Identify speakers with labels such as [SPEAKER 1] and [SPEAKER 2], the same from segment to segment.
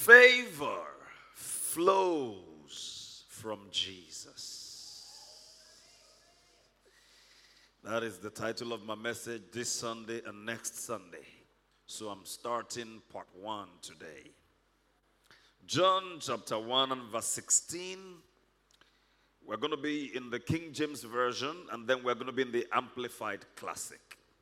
[SPEAKER 1] Favor flows from Jesus. That is the title of my message this Sunday and next Sunday. So I'm starting part 1 today. John chapter 1 and verse 16. We're going to be in the King James Version, and then we're going to be in the Amplified Classic.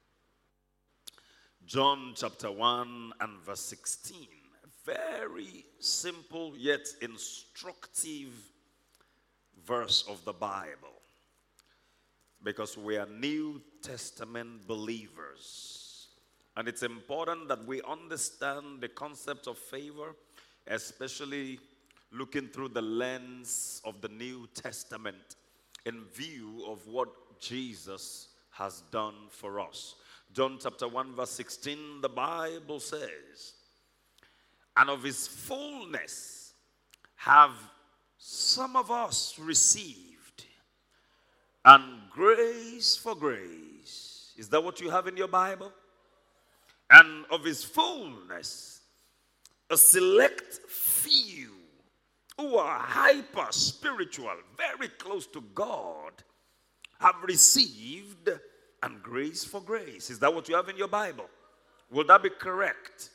[SPEAKER 1] John chapter 1 and verse 16. Very simple yet instructive verse of the Bible, because we are New Testament believers. And it's important that we understand the concept of favor, especially looking through the lens of the New Testament in view of what Jesus has done for us. John chapter 1 verse 16, the Bible says, "And of his fullness have some of us received, and grace for grace." Is that what you have in your Bible? And of his fullness, a select few who are hyper spiritual, very close to God, have received, and grace for grace. Is that what you have in your Bible? Will that be correct?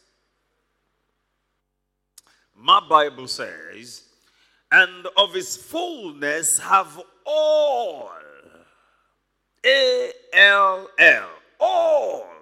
[SPEAKER 1] My Bible says, "And of his fullness have all," A-L-L, all,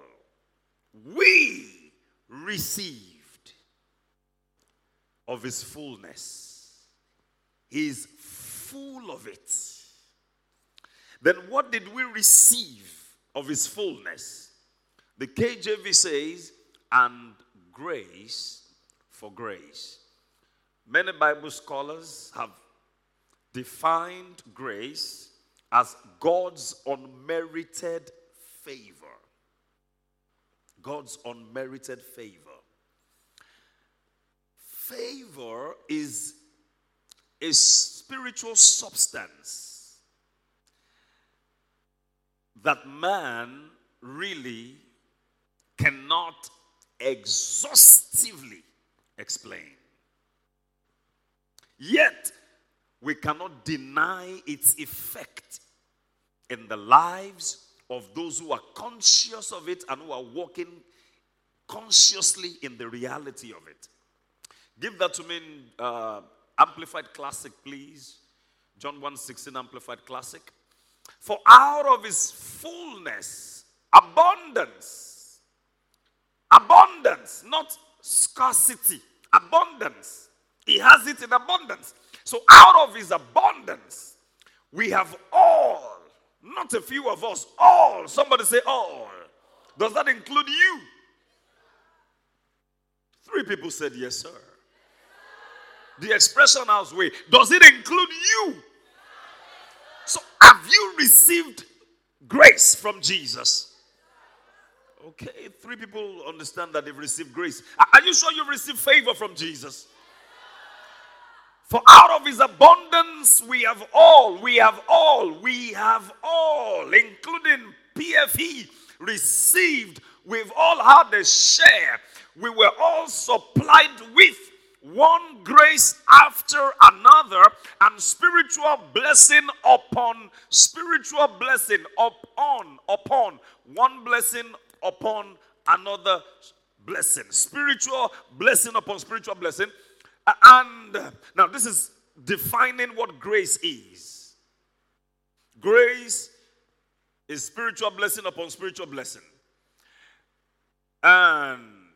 [SPEAKER 1] we received of his fullness. He is full of it. Then what did we receive of his fullness? The KJV says, "and grace for grace." Many Bible scholars have defined grace as God's unmerited favor. God's unmerited favor. Favor is a spiritual substance that man really cannot exhaustively explain. Yet, we cannot deny its effect in the lives of those who are conscious of it and who are walking consciously in the reality of it. Give that to me in Amplified Classic, please. John 1:16, Amplified Classic. "For out of his fullness, abundance, not scarcity, abundance. He has it in abundance. So out of his abundance, we have all, not a few of us, all." Somebody say all. Does that include you? 3 people said yes, sir. The expression house way, does it include you? So have you received grace from Jesus? Okay, 3 people understand that they've received grace. Are you sure you've received favor from Jesus? "For out of his abundance we have all, including PFE, received. We've all had a share. We were all supplied with one grace after another, and spiritual blessing upon spiritual blessing, upon one blessing upon another blessing. Spiritual blessing upon spiritual blessing. And now this is defining what grace is. Grace is spiritual blessing upon spiritual blessing. And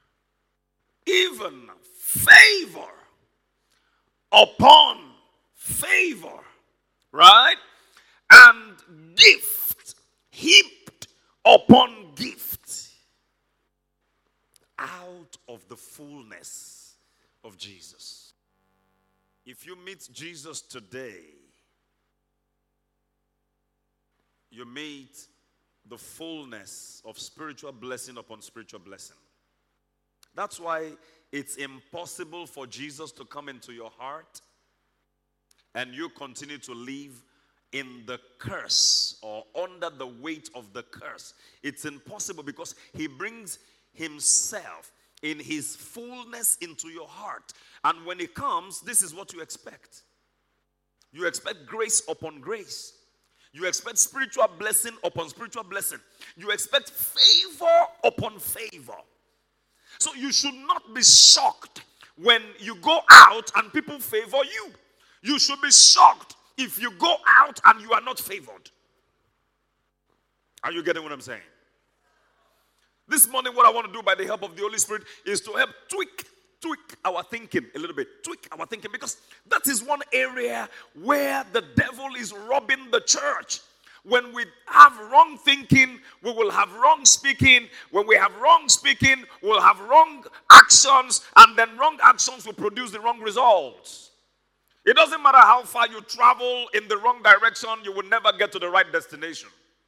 [SPEAKER 1] even favor upon favor, right? And gift heaped upon gift out of the fullness of Jesus. If you meet Jesus today, you meet the fullness of spiritual blessing upon spiritual blessing. That's why it's impossible for Jesus to come into your heart and you continue to live in the curse or under the weight of the curse. It's impossible because he brings himself. in his fullness into your heart. And when it comes, this is what you expect. You expect grace upon grace. You expect spiritual blessing upon spiritual blessing. You expect favor upon favor. So you should not be shocked when you go out and people favor you. You should be shocked if you go out and you are not favored. Are you getting what I'm saying? This morning, what I want to do by the help of the Holy Spirit is to help tweak our thinking a little bit. Tweak our thinking, because that is one area where the devil is robbing the church. When we have wrong thinking, we will have wrong speaking. When we have wrong speaking, we'll have wrong actions, and then wrong actions will produce the wrong results. It doesn't matter how far you travel in the wrong direction, you will never get to the right destination.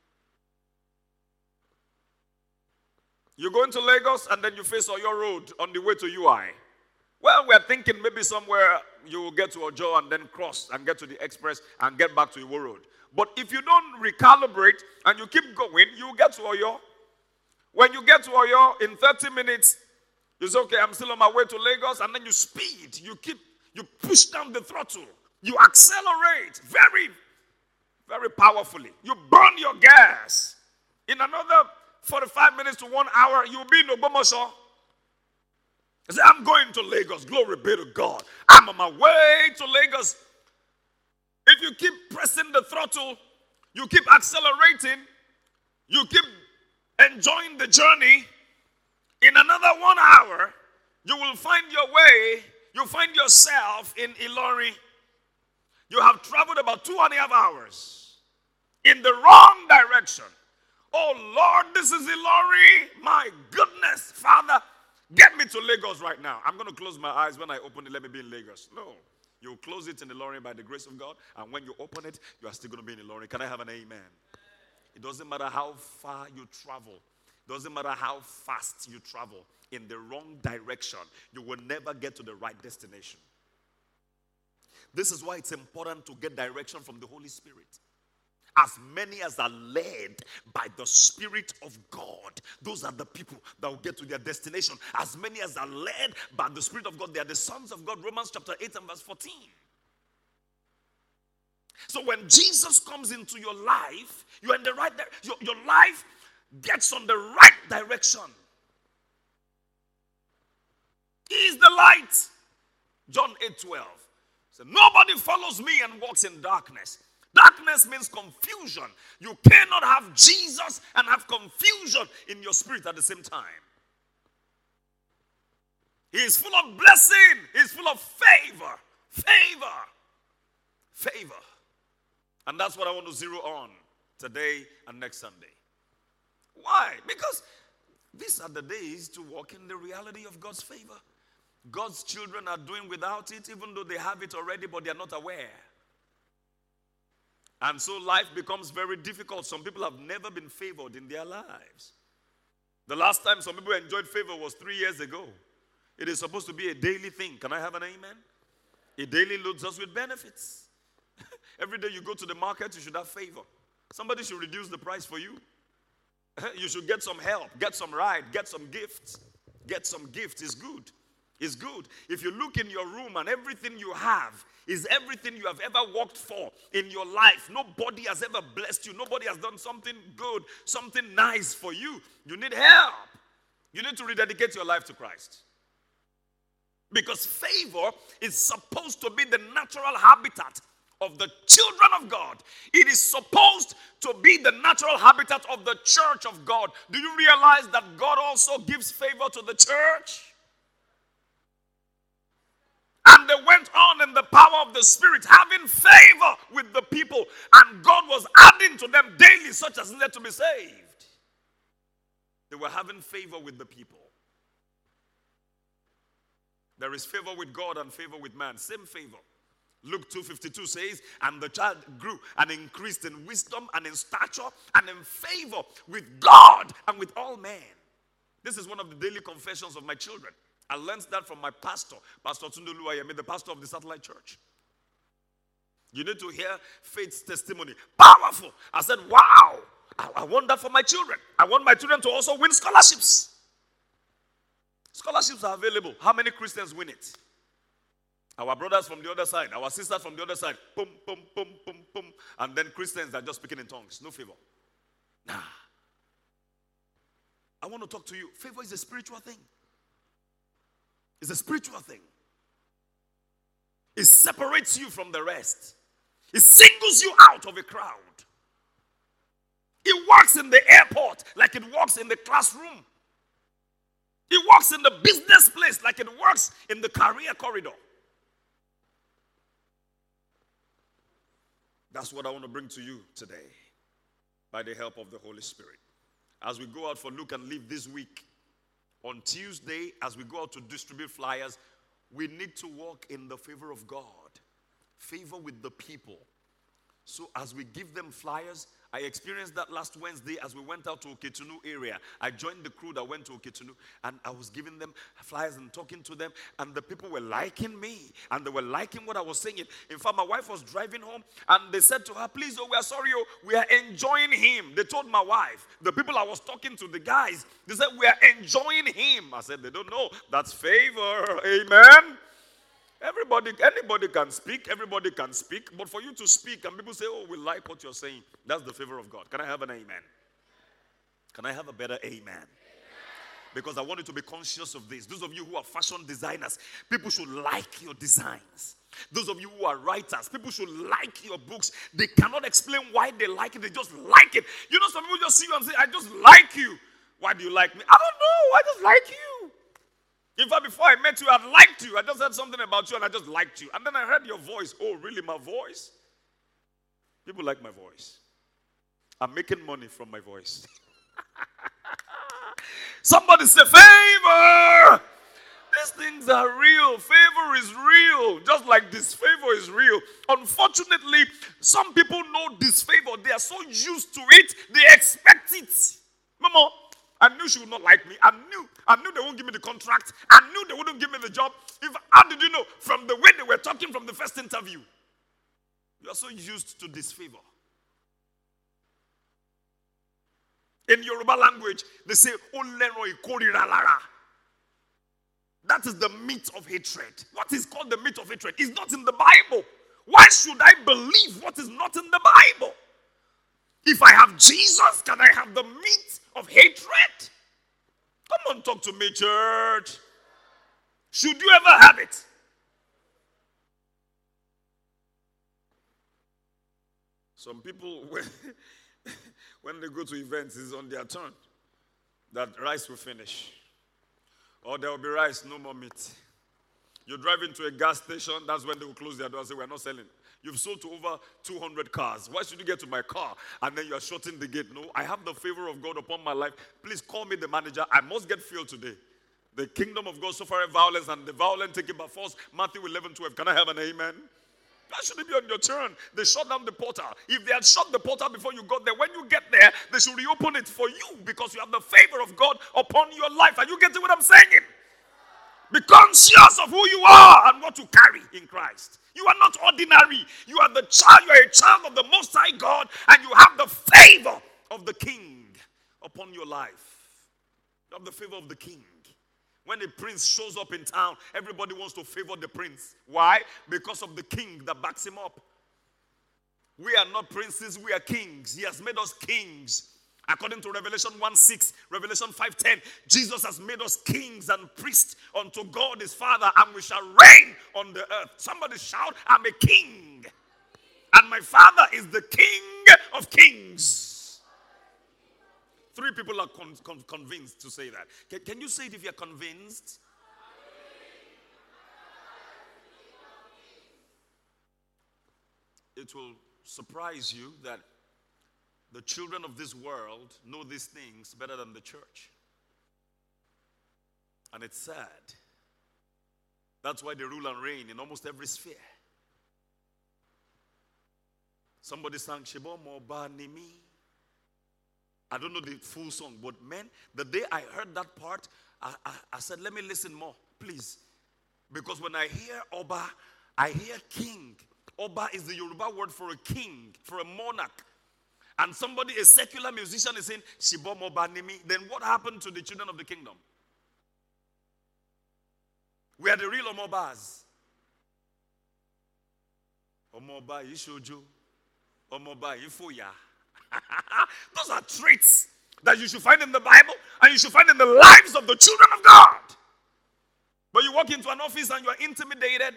[SPEAKER 1] You go into Lagos and then you face Oyo Road on the way to UI. Well, we're thinking maybe somewhere you will get to Ojo and then cross and get to the express and get back to Iwo Road. But if you don't recalibrate and you keep going, you will get to Oyo. When you get to Oyo, in 30 minutes, you say, okay, I'm still on my way to Lagos, and then you speed. You push down the throttle. You accelerate very, very powerfully. You burn your gas. In another 45 minutes to 1 hour, you'll be in Ogbomoso. I say, I'm going to Lagos. Glory be to God. I'm on my way to Lagos. If you keep pressing the throttle, you keep accelerating, you keep enjoying the journey, in another 1 hour, you will find your way, you'll find yourself in Ilori. You have traveled about 2.5 hours in the wrong direction. Oh Lord, this is Ilori. My goodness, Father, get me to Lagos right now. I'm going to close my eyes. When I open it, let me be in Lagos. No. You'll close it in Ilori by the grace of God. And when you open it, you are still going to be in Ilori. Can I have an amen? It doesn't matter how far you travel. It doesn't matter how fast you travel. In the wrong direction, you will never get to the right destination. This is why it's important to get direction from the Holy Spirit. As many as are led by the Spirit of God, those are the people that will get to their destination. As many as are led by the Spirit of God, they are the sons of God. Romans chapter 8 and verse 14. So when Jesus comes into your life, you're in the right direction. Your life gets on the right direction. He is the light. John 8:12. So nobody follows me and walks in darkness. Darkness means confusion. You cannot have Jesus and have confusion in your spirit at the same time. He is full of blessing. He is full of favor. Favor. And that's what I want to zero on today and next Sunday. Why? Because these are the days to walk in the reality of God's favor. God's children are doing without it, even though they have it already, but they are not aware. And so life becomes very difficult. Some people have never been favored in their lives. The last time some people enjoyed favor was 3 years ago. It is supposed to be a daily thing. Can I have an amen? It daily loads us with benefits. Every day you go to the market, you should have favor. Somebody should reduce the price for you. You should get some help, get some ride, get some gifts. Get some gifts is good. It's good. If you look in your room and everything you have is everything you have ever worked for in your life. Nobody has ever blessed you. Nobody has done something good, something nice for you. You need help. You need to rededicate your life to Christ. Because favor is supposed to be the natural habitat of the children of God. It is supposed to be the natural habitat of the church of God. Do you realize that God also gives favor to the church? And they went on in the power of the Spirit, having favor with the people. And God was adding to them daily such as needed to be saved. They were having favor with the people. There is favor with God and favor with man. Same favor. Luke 2:52 says, and the child grew and increased in wisdom and in stature and in favor with God and with all men. This is one of the daily confessions of my children. I learned that from my pastor, Pastor Tunde Oluwayemi, the pastor of the satellite church. You need to hear faith's testimony. Powerful. I said, wow, I want that for my children. I want my children to also win scholarships. Scholarships are available. How many Christians win it? Our brothers from the other side, our sisters from the other side. Boom, boom, boom, boom, boom. And then Christians are just speaking in tongues. No favor. Nah. I want to talk to you. Favor is a spiritual thing. It's a spiritual thing. It separates you from the rest. It singles you out of a crowd. It works in the airport like it works in the classroom. It works in the business place like it works in the career corridor. That's what I want to bring to you today by the help of the Holy Spirit. As we go out for Look and Live this week, on Tuesday, as we go out to distribute flyers, we need to walk in the favor of God, favor with the people. So as we give them flyers, I experienced that last Wednesday as we went out to Oketunu area. I joined the crew that went to Oketunu, and I was giving them flyers and talking to them, and the people were liking me, and they were liking what I was saying. In fact, my wife was driving home, and they said to her, please, we are sorry, we are enjoying him. They told my wife, the people I was talking to, the guys, they said, we are enjoying him. I said, they don't know. That's favor. Amen. Anybody can speak, everybody can speak, but for you to speak and people say, oh, we like what you're saying, that's the favor of God. Can I have an amen? Can I have a better amen? Because I want you to be conscious of this. Those of you who are fashion designers, people should like your designs. Those of you who are writers, people should like your books. They cannot explain why they like it, they just like it. You know, some people just see you and say, I just like you. Why do you like me? I don't know, I just like you. In fact, before I met you, I liked you. I just heard something about you and I just liked you. And then I heard your voice. Oh, really, my voice? People like my voice. I'm making money from my voice. Somebody say, favor! These things are real. Favor is real. Just like disfavor is real. Unfortunately, some people know disfavor. They are so used to it, they expect it. Mama, I knew she would not like me. I knew they won't give me the contract. I knew they wouldn't give me the job. How did you know? From the way they were talking from the first interview. You are so used to disfavor. In Yoruba language, they say, Olero ikorira lara. That is the meat of hatred. What is called the meat of hatred is not in the Bible. Why should I believe what is not in the Bible? If I have Jesus, can I have the meat of hatred? Come on, talk to me, church. Should you ever have it? Some people, when they go to events, it's on their turn that rice will finish. Or there will be rice, no more meat. You drive into a gas station, that's when they will close their door and say, we're not selling. You've sold to over 200 cars. Why should you get to my car and then you are shutting the gate? No, I have the favor of God upon my life. Please call me the manager. I must get filled today. The kingdom of God suffereth violence and the violent take it by force. Matthew 11:12. Can I have an amen? That shouldn't be on your turn. They shut down the portal. If they had shut the portal before you got there, when you get there, they should reopen it for you because you have the favor of God upon your life. Are you getting what I'm saying? Be conscious of who you are and what you carry in Christ. You are not ordinary. You are the child. You are a child of the Most High God, and you have the favor of the King upon your life. You have the favor of the King. When a prince shows up in town, everybody wants to favor the prince. Why? Because of the king that backs him up. We are not princes, we are kings. He has made us kings. According to Revelation 1:6, Revelation 5:10, Jesus has made us kings and priests unto God his Father, and we shall reign on the earth. Somebody shout, I'm a king. And my Father is the King of kings. 3 people are convinced to say that. Can you say it if you're convinced? It will surprise you that the children of this world know these things better than the church. And it's sad. That's why they rule and reign in almost every sphere. Somebody sang Shebo Moba Nimi. I don't know the full song, but man, the day I heard that part, I said, let me listen more, please. Because when I hear Oba, I hear king. Oba is the Yoruba word for a king, for a monarch. And somebody, a secular musician, is saying, Shibomo Banimi. Then what happened to the children of the kingdom? We are the real Omobas. Omoba Ishojo. Omoba Ifoya. Those are traits that you should find in the Bible and you should find in the lives of the children of God. But you walk into an office and you are intimidated.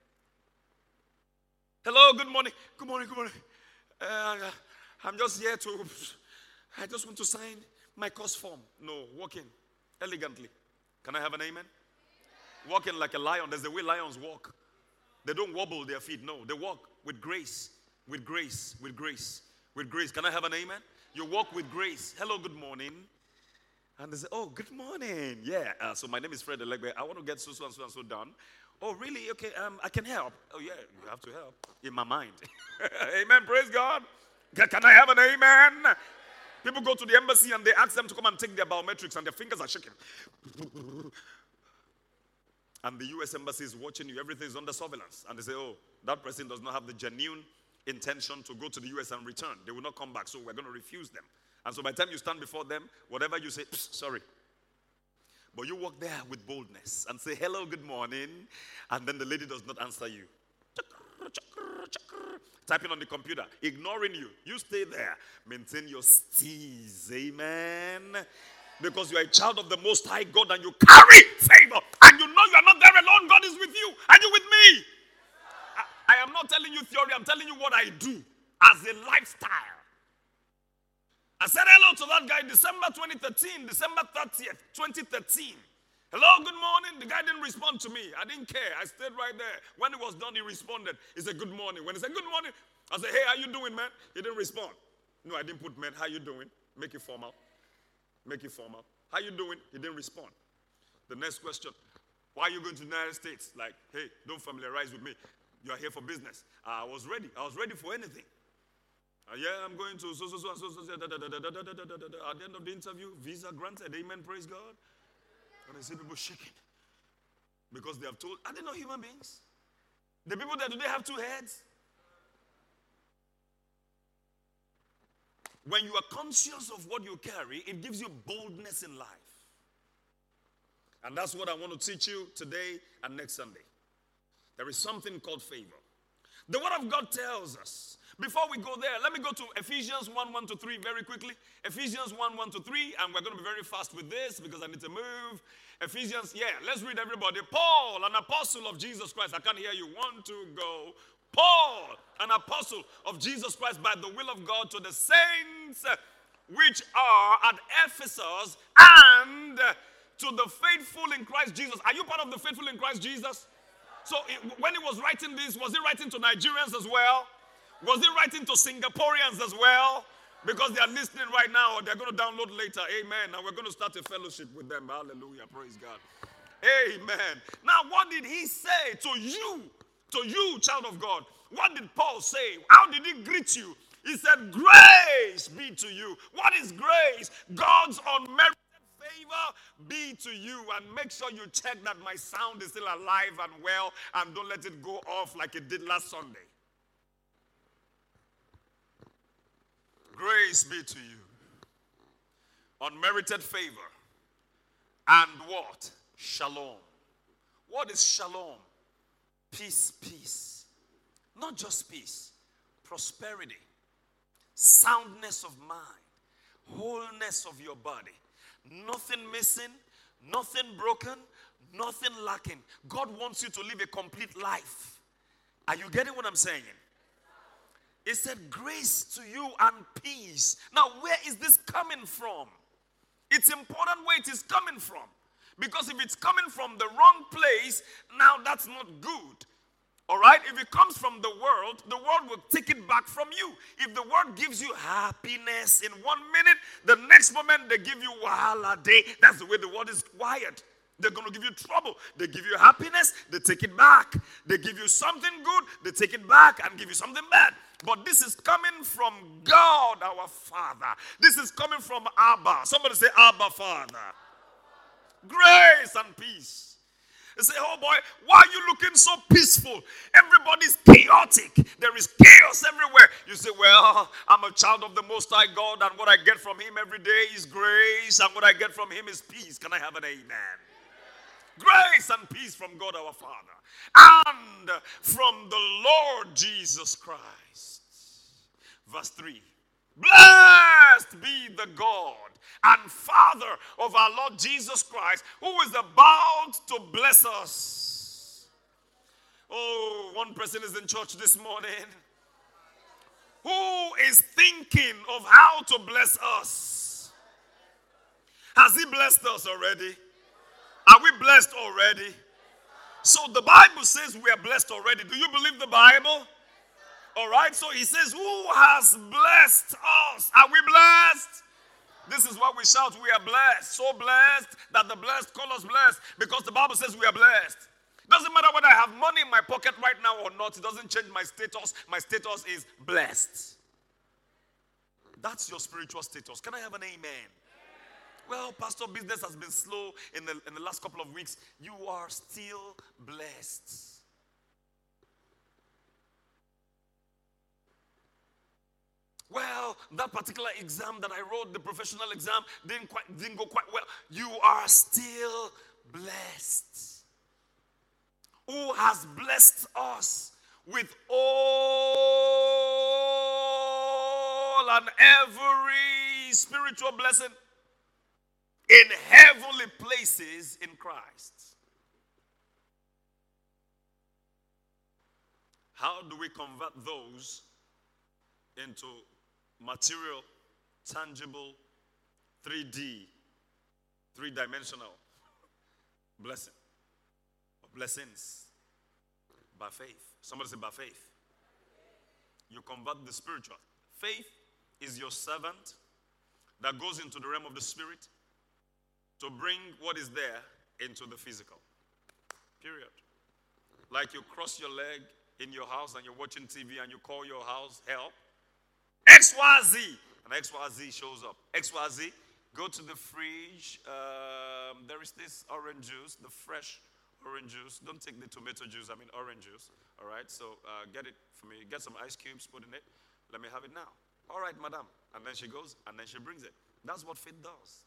[SPEAKER 1] Hello, good morning. Good morning, good morning. I'm just here I just want to sign my course form. No, walk in elegantly. Can I have an amen? Walk in like a lion. There's the way lions walk. They don't wobble their feet. No, they walk with grace, with grace, with grace, with grace. Can I have an amen? You walk with grace. Hello, good morning. And they say, oh, good morning. Yeah, so my name is Fred Elegbe. I want to get so and so done. Oh, really? Okay, I can help. Oh, yeah, you have to help. In my mind. Amen, praise God. Can I have an amen? People go to the embassy and they ask them to come and take their biometrics and their fingers are shaking. And the U.S. embassy is watching you. Everything is under surveillance. And they say, oh, that person does not have the genuine intention to go to the U.S. and return. They will not come back, so we're going to refuse them. And so by the time you stand before them, whatever you say, sorry. But you walk there with boldness and say, hello, good morning. And then the lady does not answer you. Typing on the computer, ignoring you. You stay there. Maintain your steeze. Amen. Because you are a child of the Most High God and you carry favor. And you know you are not there alone. God is with you. Are you with me? I am not telling you theory. I'm telling you what I do as a lifestyle. I said hello to that guy December 2013, December 30th, 2013. Hello, good morning. The guy didn't respond to me. I didn't care. I stayed right there. When it was done, he responded. He said, good morning. When he said, good morning, I said, hey, how you doing, man? He didn't respond. No, I didn't put man. How you doing? Make it formal. Make it formal. How you doing? He didn't respond. The next question, why are you going to the United States? Like, hey, don't familiarize with me. You are here for business. I was ready. I was ready for anything. Yeah, I'm going to so. At the end of the interview, visa granted. Amen, praise God. And I see people shaking. Because they have told, are they not human beings? The people that do they have two heads? When you are conscious of what you carry, it gives you boldness in life. And that's what I want to teach you today and next Sunday. There is something called favor. The Word of God tells us. Before we go there, let me go to Ephesians 1:1-3 very quickly. Ephesians 1:1-3, and we're going to be very fast with this because I need to move. Ephesians, let's read everybody. Paul, an apostle of Jesus Christ. I can't hear you. 1, 2, go. Paul, an apostle of Jesus Christ by the will of God to the saints which are at Ephesus and to the faithful in Christ Jesus. Are you part of the faithful in Christ Jesus? So when he was writing this, was he writing to Nigerians as well? Was he writing to Singaporeans as well? Because they are listening right now or they're going to download later. Amen. And we're going to start a fellowship with them. Hallelujah. Praise God. Amen. Now, what did he say to you, child of God? What did Paul say? How did he greet you? He said, grace be to you. What is grace? God's unmerited favor be to you. And make sure you check that my sound is still alive and well and don't let it go off like it did last Sunday. Grace be to you. Unmerited favor. And what? Shalom. What is shalom? Peace, peace. Not just peace. Prosperity. Soundness of mind. Wholeness of your body. Nothing missing. Nothing broken. Nothing lacking. God wants you to live a complete life. Are you getting what I'm saying? It said grace to you and peace. Now, where is this coming from? It's important where it is coming from. Because if it's coming from the wrong place, now that's not good. All right? If it comes from the world will take it back from you. If the world gives you happiness in 1 minute, the next moment they give you wahala day. That's the way the world is wired. They're going to give you trouble. They give you happiness, they take it back. They give you something good, they take it back and give you something bad. But this is coming from God, our Father. This is coming from Abba. Somebody say, Abba, Father. Grace and peace. They say, oh boy, why are you looking so peaceful? Everybody's chaotic. There is chaos everywhere. You say, well, I'm a child of the Most High God, and what I get from Him every day is grace, and what I get from Him is peace. Can I have an amen? Grace and peace from God our Father and from the Lord Jesus Christ. Verse 3. Blessed be the God and Father of our Lord Jesus Christ, who is about to bless us. Oh, one person is in church this morning who is thinking of how to bless us. Has he blessed us already? Are we blessed already? So the Bible says we are blessed already. Do you believe the Bible? All right, so he says, who has blessed us? Are we blessed? This is what we shout, we are blessed. So blessed that the blessed call us blessed, because the Bible says we are blessed. Doesn't matter whether I have money in my pocket right now or not. It doesn't change my status. My status is blessed. That's your spiritual status. Can I have an amen? Well, pastor, business has been slow in the last couple of weeks. You are still blessed. Well, that particular exam that I wrote, the professional exam, didn't go quite well. You are still blessed. Who has blessed us with all and every spiritual blessing in heavenly places in Christ. How do we convert those into material, tangible, 3D, three-dimensional blessing? Blessings by faith. Somebody say by faith. You convert the spiritual. Faith is your servant that goes into the realm of the spirit to bring what is there into the physical. Period. Like you cross your leg in your house and you're watching TV and you call your house help. XYZ. And XYZ shows up. XYZ, go to the fridge. There is this orange juice, the fresh orange juice. Don't take the tomato juice, I mean orange juice. All right, so get it for me. Get some ice cubes, put in it. Let me have it now. All right, madam. And then she goes, and then she brings it. That's what faith does.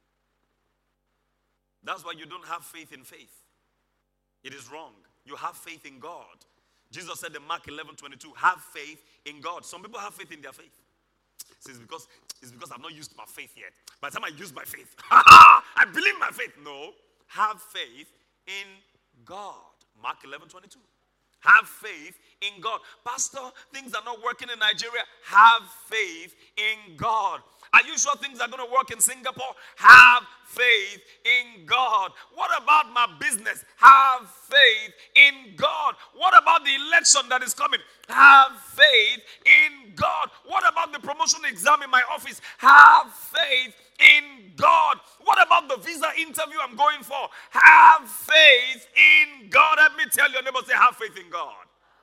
[SPEAKER 1] That's why you don't have faith in faith. It is wrong. You have faith in God. Jesus said in Mark 11:22, have faith in God. Some people have faith in their faith. It's because I've not used my faith yet. By the time I use my faith, I believe my faith. No, have faith in God. Mark 11:22. Have faith in God. Pastor, things are not working in Nigeria. Have faith in God. Are you sure things are going to work in Singapore? Have faith in God. What about my business? Have faith in God. What about the election that is coming? Have faith in God. What about the promotion exam in my office? Have faith in God. What about the visa interview I'm going for? Have faith in God. Let me tell your neighbor, say, have faith in God.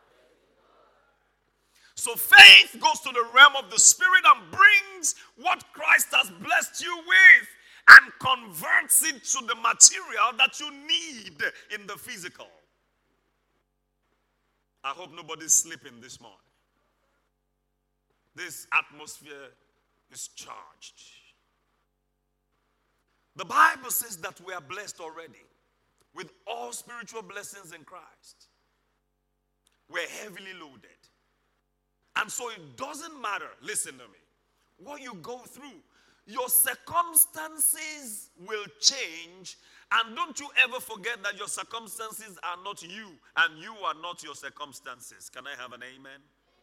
[SPEAKER 1] So faith goes to the realm of the spirit and brings what Christ has blessed you with and converts it to the material that you need in the physical. I hope nobody's sleeping this morning. This atmosphere is charged. The Bible says that we are blessed already with all spiritual blessings in Christ. We're heavily loaded. And so it doesn't matter, listen to me, what you go through. Your circumstances will change. And don't you ever forget that your circumstances are not you, and you are not your circumstances. Can I have an amen?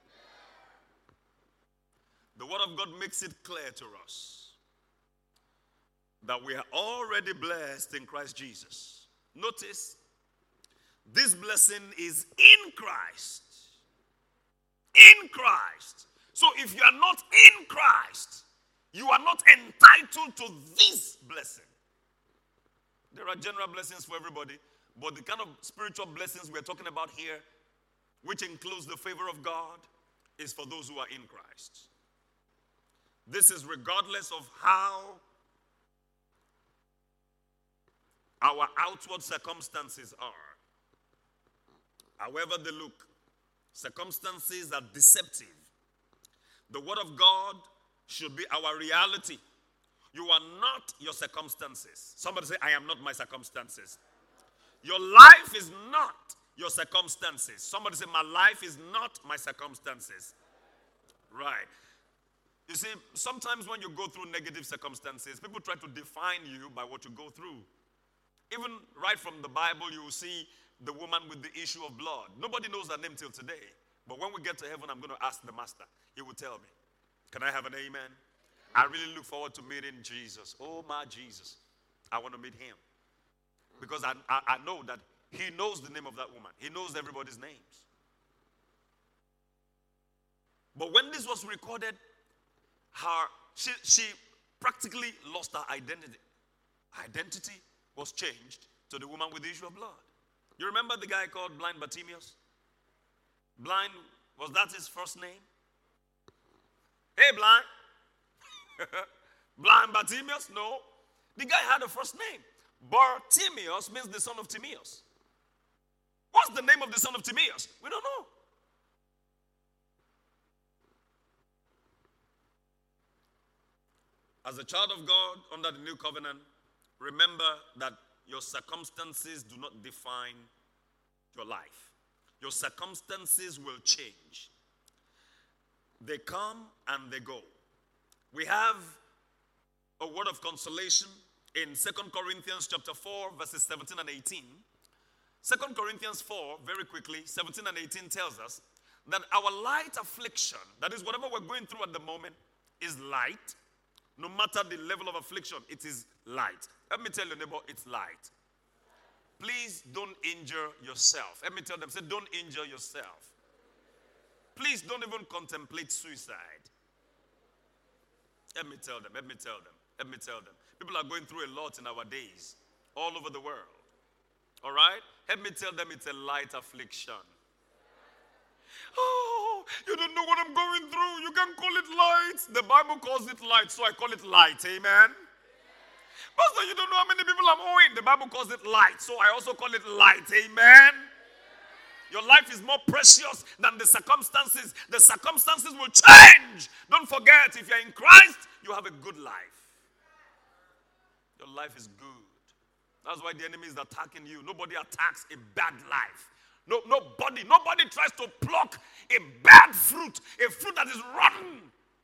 [SPEAKER 1] The Word of God makes it clear to us that we are already blessed in Christ Jesus. Notice, this blessing is in Christ. In Christ. So if you are not in Christ, you are not entitled to this blessing. There are general blessings for everybody, but the kind of spiritual blessings we're talking about here, which includes the favor of God, is for those who are in Christ. This is regardless of how our outward circumstances are. However they look, circumstances are deceptive. The Word of God should be our reality. You are not your circumstances. Somebody say, I am not my circumstances. Your life is not your circumstances. Somebody say, my life is not my circumstances. Right. You see, sometimes when you go through negative circumstances, people try to define you by what you go through. Even right from the Bible, you will see the woman with the issue of blood. Nobody knows her name till today. But when we get to heaven, I'm going to ask the master. He will tell me. Can I have an amen? I really look forward to meeting Jesus. Oh, my Jesus. I want to meet him. Because I know that he knows the name of that woman. He knows everybody's names. But when this was recorded, she practically lost her identity. Identity was changed to the woman with the issue of blood. You remember the guy called Blind Bartimaeus? Blind, was that his first name? Hey, blind. Blind Bartimaeus? No. The guy had a first name. Bartimaeus means the son of Timaeus. What's the name of the son of Timaeus? We don't know. As a child of God under the new covenant, remember that your circumstances do not define your life. Your circumstances will change. They come and they go. We have a word of consolation in 2 Corinthians chapter 4, verses 17 and 18. 2 Corinthians 4, very quickly, 17 and 18 tells us that our light affliction, that is whatever we're going through at the moment, is light. No matter the level of affliction, it is light. Let me tell your neighbor, it's light. Please don't injure yourself. Let me tell them, say, don't injure yourself. Please don't even contemplate suicide. Let me tell them. People are going through a lot in our days, all over the world. All right? Let me tell them it's a light affliction. Oh, you don't know what I'm going through. You can call it light. The Bible calls it light, so I call it light. Amen? Pastor, you don't know how many people I'm owing. The Bible calls it light, so I also call it light. Amen? Your life is more precious than the circumstances. The circumstances will change. Don't forget, if you're in Christ, you have a good life. Your life is good. That's why the enemy is attacking you. Nobody attacks a bad life. Nobody tries to pluck a bad fruit, a fruit that is rotten.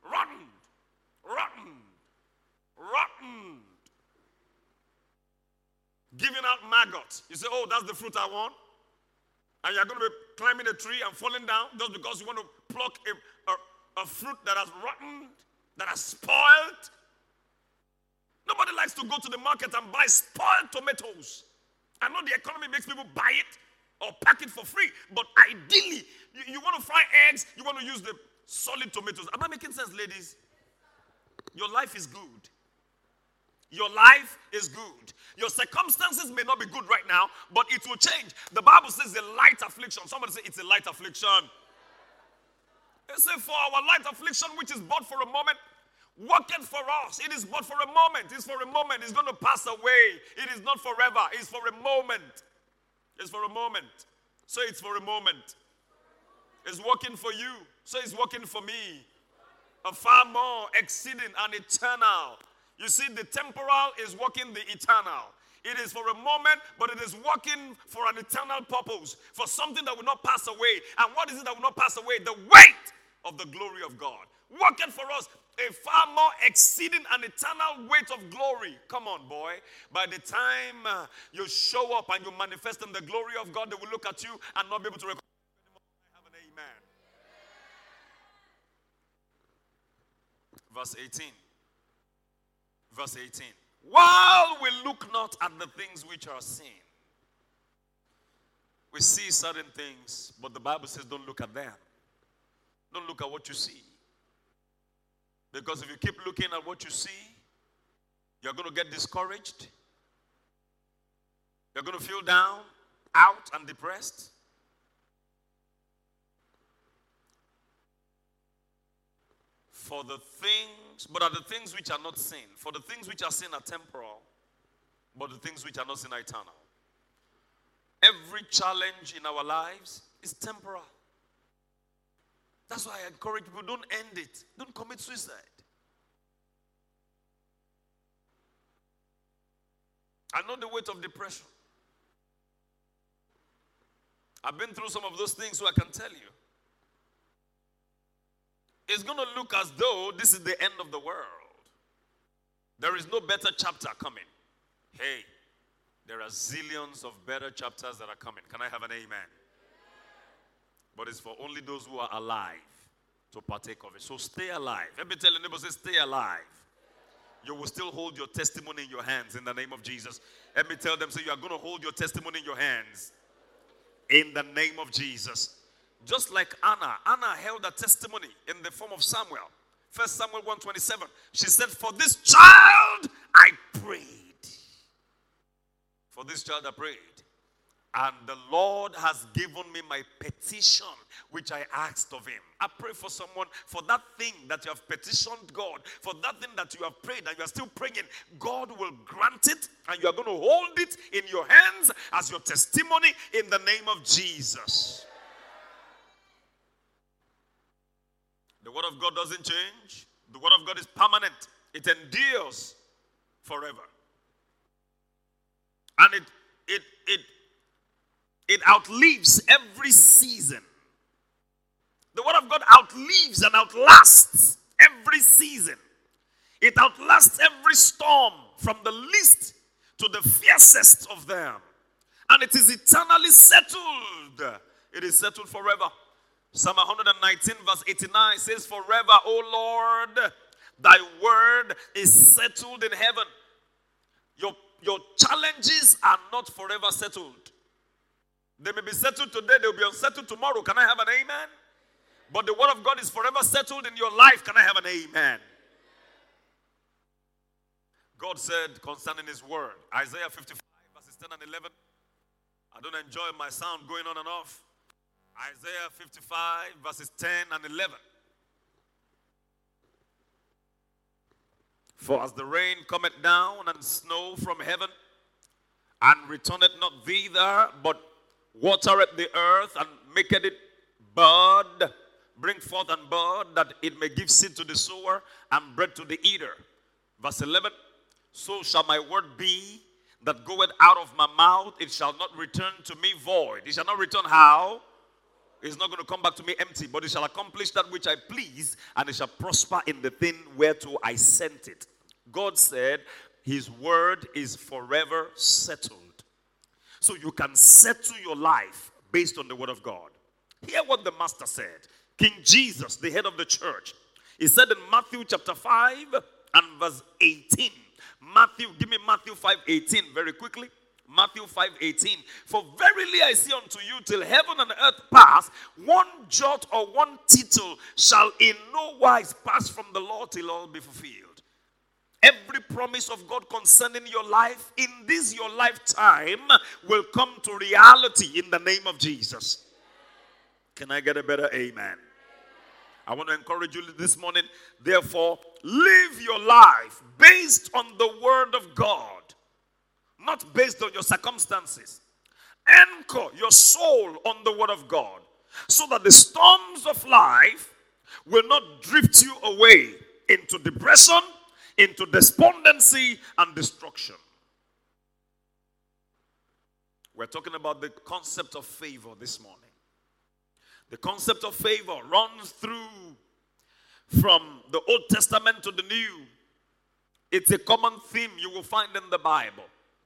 [SPEAKER 1] Giving out maggots. You say, oh, that's the fruit I want. And you're going to be climbing a tree and falling down just because you want to pluck a fruit that has rotten, that has spoiled. Nobody likes to go to the market and buy spoiled tomatoes. I know the economy makes people buy it or pack it for free, but ideally, you want to fry eggs, you want to use the solid tomatoes. Am I making sense, ladies? Your life is good. Your life is good. Your circumstances may not be good right now, but it will change. The Bible says a light affliction. Somebody say it's a light affliction. They say for our light affliction, which is but for a moment, worketh for us. It is but for a moment. It's for a moment. It's going to pass away. It is not forever. It's for a moment. It's for a moment. So it's for a moment. It's working for you. So it's working for me. A far more exceeding and eternal. You see, the temporal is working the eternal. It is for a moment, but it is working for an eternal purpose, for something that will not pass away. And what is it that will not pass away? The weight of the glory of God. Working for us a far more exceeding and eternal weight of glory. Come on, boy. By the time you show up and you manifest in the glory of God, they will look at you and not be able to recognize you anymore. Have an amen. Verse 18. Verse 18. While we look not at the things which are seen. We see certain things, but the Bible says don't look at them. Don't look at what you see. Because if you keep looking at what you see, you're going to get discouraged. You're going to feel down, out, and depressed. For the things, but are the things which are not seen. For the things which are seen are temporal, but the things which are not seen are eternal. Every challenge in our lives is temporal. That's why I encourage people, don't end it. Don't commit suicide. I know the weight of depression. I've been through some of those things, so I can tell you. It's going to look as though this is the end of the world. There is no better chapter coming. Hey, there are zillions of better chapters that are coming. Can I have an amen? But it's for only those who are alive to partake of it. So stay alive. Let me tell your neighbor, say, stay alive. You will still hold your testimony in your hands in the name of Jesus. Let me tell them, say, you are going to hold your testimony in your hands in the name of Jesus. Just like Anna. Anna held a testimony in the form of Samuel. 1 Samuel 1:27. She said, for this child I prayed. For this child I prayed. And the Lord has given me my petition, which I asked of him. I pray for someone, for that thing that you have petitioned God, for that thing that you have prayed and you are still praying, God will grant it, and you are going to hold it in your hands as your testimony in the name of Jesus. The word of God doesn't change. The word of God is permanent. It endures forever. And it outlives every season. The word of God outlives and outlasts every season. It outlasts every storm, from the least to the fiercest of them. And it is eternally settled. It is settled forever. Psalm 119 verse 89 says, forever, O Lord, thy word is settled in heaven. Your challenges are not forever settled. They may be settled today, they will be unsettled tomorrow. Can I have an amen? But the word of God is forever settled in your life. Can I have an amen? God said concerning his word, Isaiah 55 verses 10 and 11. I don't enjoy my sound going on and off. Isaiah 55 verses 10 and 11. For as the rain cometh down and snow from heaven, and returneth not thither, but watereth the earth, and maketh it bud, bring forth and bud, that it may give seed to the sower, and bread to the eater. Verse 11, so shall my word be that goeth out of my mouth, it shall not return to me void. It shall not return how? It's not going to come back to me empty, but it shall accomplish that which I please, and it shall prosper in the thing whereto I sent it. God said his word is forever settled. So you can settle your life based on the word of God. Hear what the master said. King Jesus, the head of the church, he said in Matthew chapter 5 and verse 18. Matthew, give me Matthew 5:18 very quickly. Matthew 5:18. For verily I say unto you, till heaven and earth pass, one jot or one tittle shall in no wise pass from the law till all be fulfilled. Every promise of God concerning your life in this your lifetime will come to reality in the name of Jesus. Can I get a better amen? I want to encourage you this morning. Therefore, live your life based on the word of God, not based on your circumstances. Anchor your soul on the word of God, so that the storms of life will not drift you away into depression, into despondency and destruction. We're talking about the concept of favor this morning. The concept of favor runs through from the Old Testament to the New. It's a common theme you will find in the Bible.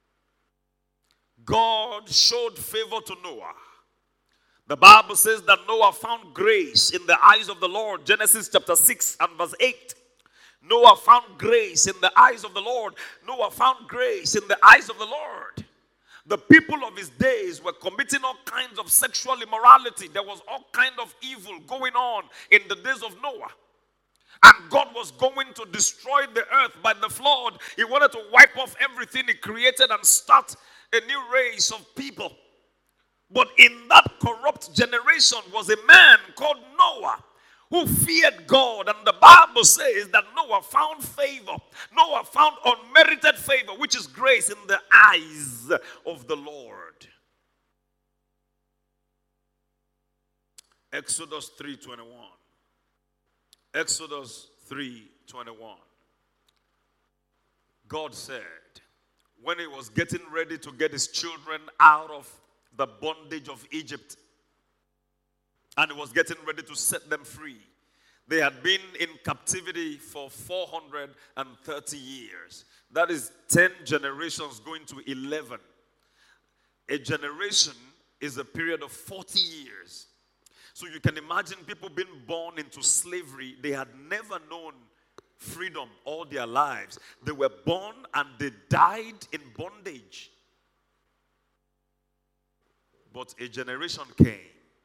[SPEAKER 1] God showed favor to Noah. The Bible says that Noah found grace in the eyes of the Lord. Genesis chapter 6 and verse 8. Noah found grace in the eyes of the Lord. Noah found grace in the eyes of the Lord. The people of his days were committing all kinds of sexual immorality. There was all kind of evil going on in the days of Noah. And God was going to destroy the earth by the flood. He wanted to wipe off everything he created and start a new race of people. But in that corrupt generation was a man called Noah, who feared God. And the Bible says that Noah found favor. Noah found unmerited favor, which is grace in the eyes of the Lord. Exodus 3:21. Exodus 3:21. God said, when he was getting ready to get his children out of the bondage of Egypt, and he was getting ready to set them free. They had been in captivity for 430 years. That is 10 generations going to 11. A generation is a period of 40 years. So you can imagine people being born into slavery. They had never known freedom all their lives. They were born and they died in bondage. But a generation came.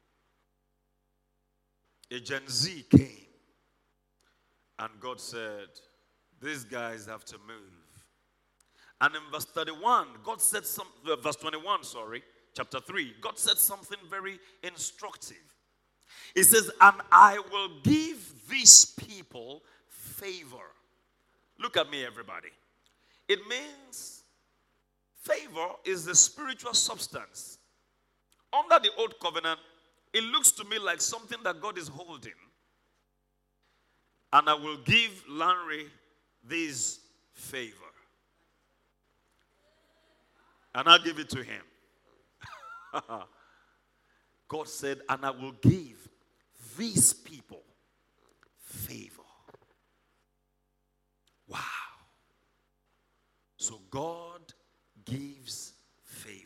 [SPEAKER 1] A Gen Z came. And God said, these guys have to move. And in verse 31, God said verse 21, chapter 3, God said something very instructive. He says, and I will give these people favor. Look at me, everybody. It means favor is the spiritual substance. Under the old covenant, it looks to me like something that God is holding. And I will give Larry this favor. And I'll give it to him. God said, and I will give these people favor. Wow. So God gives favor.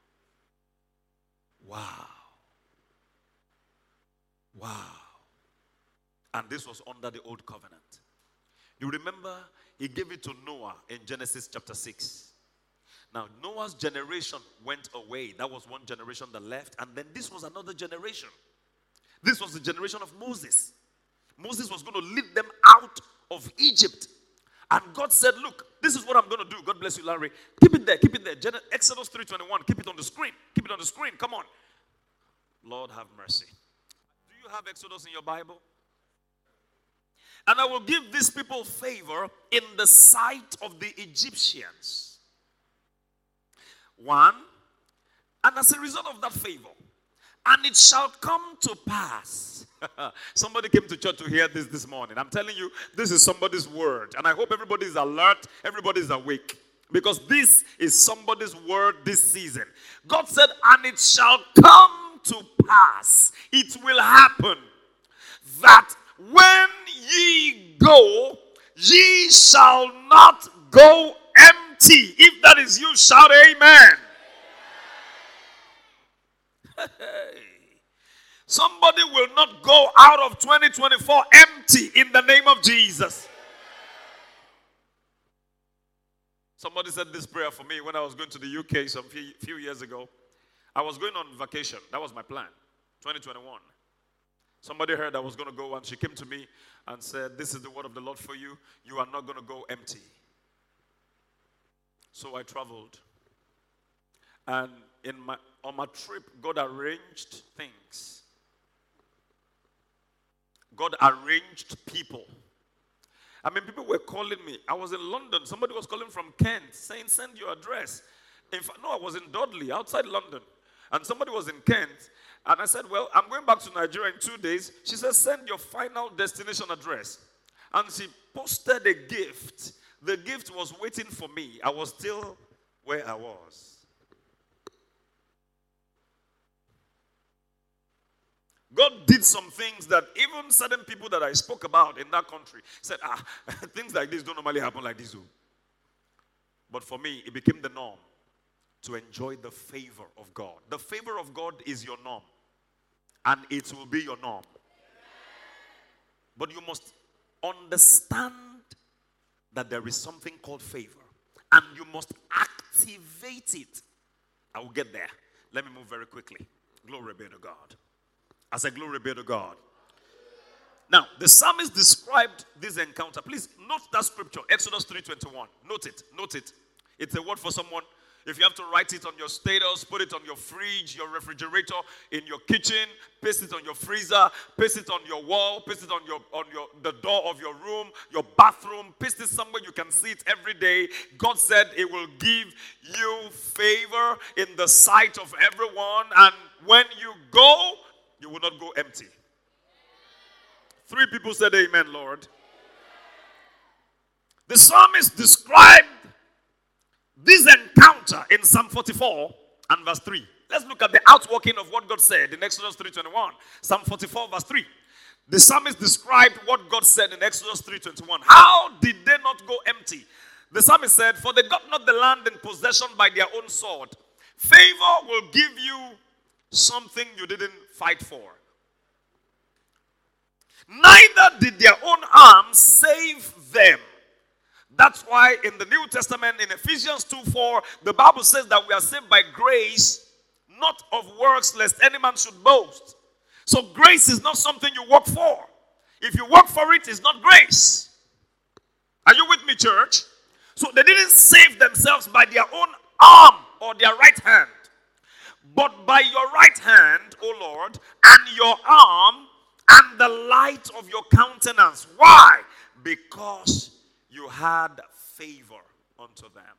[SPEAKER 1] Wow. Wow. And this was under the old covenant. You remember, he gave it to Noah in Genesis chapter 6. Now, Noah's generation went away. That was one generation that left. And then this was another generation. This was the generation of Moses. Moses was going to lead them out of Egypt. And God said, look, this is what I'm going to do. God bless you, Larry. Keep it there. Keep it there. Exodus 3:21. Keep it on the screen. Keep it on the screen. Come on. Lord have mercy. Do you have Exodus in your Bible? And I will give these people favor in the sight of the Egyptians. One, and as a result of that favor, and it shall come to pass. Somebody came to church to hear this morning. I'm telling you, this is somebody's word. And I hope everybody is alert, everybody is awake. Because this is somebody's word this season. God said, and it shall come to pass. It will happen that when ye go, ye shall not go empty. If that is you, shout amen. Somebody will not go out of 2024 empty in the name of Jesus. Somebody said this prayer for me when I was going to the UK some few years ago. I was going on vacation. That was my plan, 2021. Somebody heard I was going to go, and she came to me and said, this is the word of the Lord for you. You are not going to go empty. So I traveled. And on my trip, God arranged things. God arranged people. I mean, people were calling me. I was in London. Somebody was calling from Kent saying, send your address. In fact, no, I was in Dudley, outside London. And somebody was in Kent. And I said, well, I'm going back to Nigeria in 2 days. She said, send your final destination address. And she posted a gift. The gift was waiting for me. I was still where I was. God did some things that even certain people that I spoke about in that country said, things like this don't normally happen like this. But for me, it became the norm to enjoy the favor of God. The favor of God is your norm. And it will be your norm. But you must understand that there is something called favor. And you must activate it. I will get there. Let me move very quickly. Glory be to God. I say glory be to God. Now, the psalmist described this encounter. Please note that scripture, Exodus 3:21. Note it. Note it. It's a word for someone. If you have to write it on your status, put it on your fridge, your refrigerator, in your kitchen, paste it on your freezer, paste it on your wall, paste it on the door of your room, your bathroom, paste it somewhere you can see it every day. God said it will give you favor in the sight of everyone, and when you go, you will not go empty. 3 people said amen, Lord. The psalmist described this encounter in Psalm 44 and verse 3. Let's look at the outworking of what God said in Exodus 3:21. Psalm 44 verse 3. The psalmist described what God said in Exodus 3:21. How did they not go empty? The psalmist said, for they got not the land in possession by their own sword. Favor will give you something you didn't fight for. Neither did their own arms save them. That's why in the New Testament, in Ephesians 2:4, the Bible says that we are saved by grace, not of works, lest any man should boast. So grace is not something you work for. If you work for it, it's not grace. Are you with me, church? So they didn't save themselves by their own arm or their right hand, but by your right hand, O Lord, and your arm, and the light of your countenance. Why? Because you had favor unto them.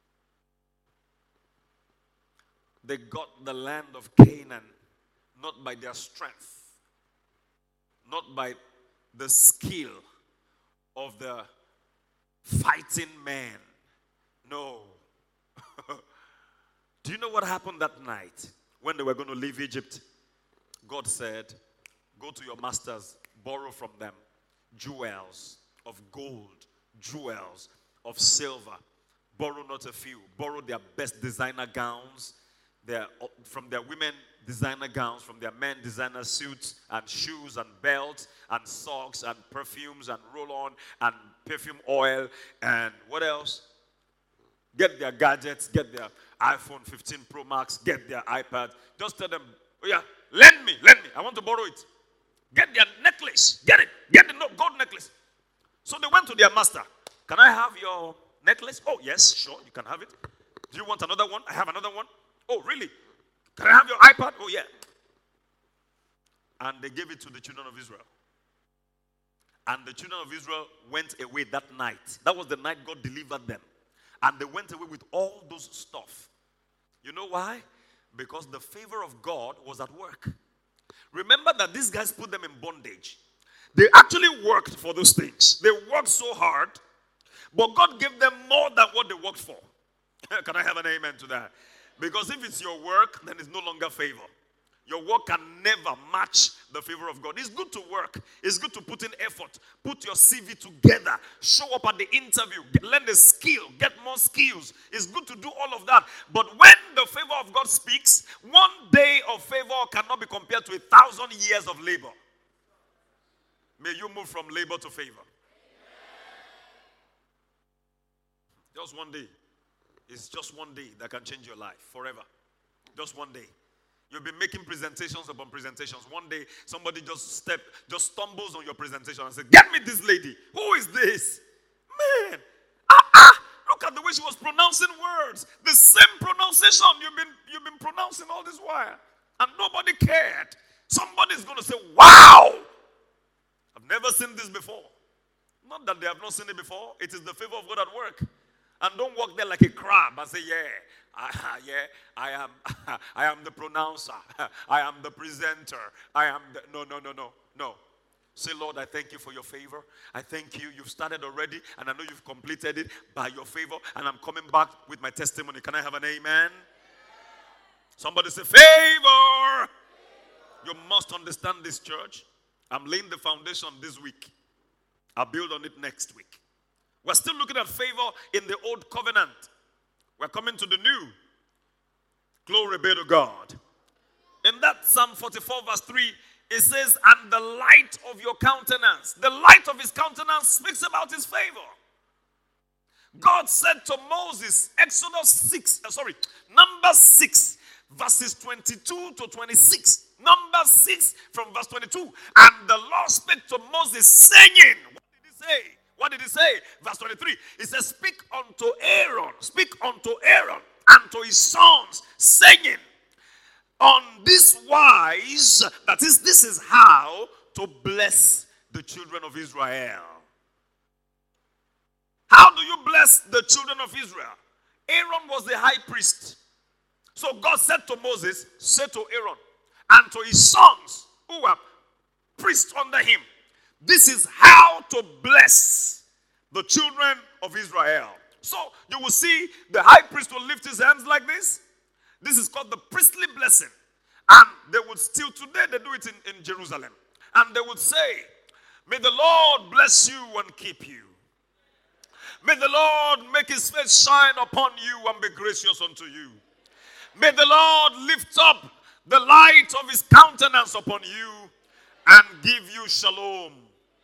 [SPEAKER 1] They got the land of Canaan not by their strength, not by the skill of the fighting men. No. Do you know what happened that night when they were going to leave Egypt? God said, go to your masters, borrow from them jewels of gold, jewels of silver. Borrow not a few. Borrow their best designer gowns, from their women designer gowns, from their men designer suits and shoes and belts and socks and perfumes and roll-on and perfume oil and what else? Get their gadgets, get their iPhone 15 Pro Max, get their iPad. Just tell them, oh yeah, lend me. I want to borrow it. Get their necklace. Get it. Get the gold necklace. So they went to their master. Can I have your necklace? Oh, yes, sure, you can have it. Do you want another one? I have another one. Oh, really? Can I have your iPad? Oh, yeah. And they gave it to the children of Israel. And the children of Israel went away that night. That was the night God delivered them. And they went away with all those stuff. You know why? Because the favor of God was at work. Remember that these guys put them in bondage. They actually worked for those things. They worked so hard, but God gave them more than what they worked for. Can I have an amen to that? Because if it's your work, then it's no longer favor. Your work can never match the favor of God. It's good to work. It's good to put in effort. Put your CV together. Show up at the interview. Learn the skill. Get more skills. It's good to do all of that. But when the favor of God speaks, one day of favor cannot be compared to 1,000 years of labor. May you move from labor to favor. Just one day. It's just one day that can change your life forever. Just one day. You'll be making presentations upon presentations. One day, somebody just stumbles on your presentation and says, get me this lady. Who is this? Man, look at the way she was pronouncing words. The same pronunciation you've been pronouncing all this while. And nobody cared. Somebody's going to say, wow, I've never seen this before. Not that they have not seen it before. It is the favor of God at work. And don't walk there like a crab and say, I am the pronouncer. I am the presenter. No. Say, Lord, I thank you for your favor. I thank you. You've started already, and I know you've completed it by your favor, and I'm coming back with my testimony. Can I have an amen? Somebody say, favor. You must understand this, church. I'm laying the foundation this week. I'll build on it next week. We're still looking at favor in the old covenant. We're coming to the new. Glory be to God. In that Psalm 44 verse 3, it says, and the light of your countenance. The light of his countenance speaks about his favor. God said to Moses, Numbers 6, verses 22 to 26. Number 6 from verse 22. And the Lord spake to Moses, saying, what did he say? What did he say? Verse 23. He says, speak unto Aaron and to his sons, saying, on this wise, that is, this is how to bless the children of Israel. How do you bless the children of Israel? Aaron was the high priest. So God said to Moses, say to Aaron and to his sons who were priests under him, this is how to bless the children of Israel. So you will see the high priest will lift his hands like this. This is called the priestly blessing. And they would still, today they do it in Jerusalem. And they would say, may the Lord bless you and keep you. May the Lord make his face shine upon you and be gracious unto you. May the Lord lift up the light of his countenance upon you and give you shalom.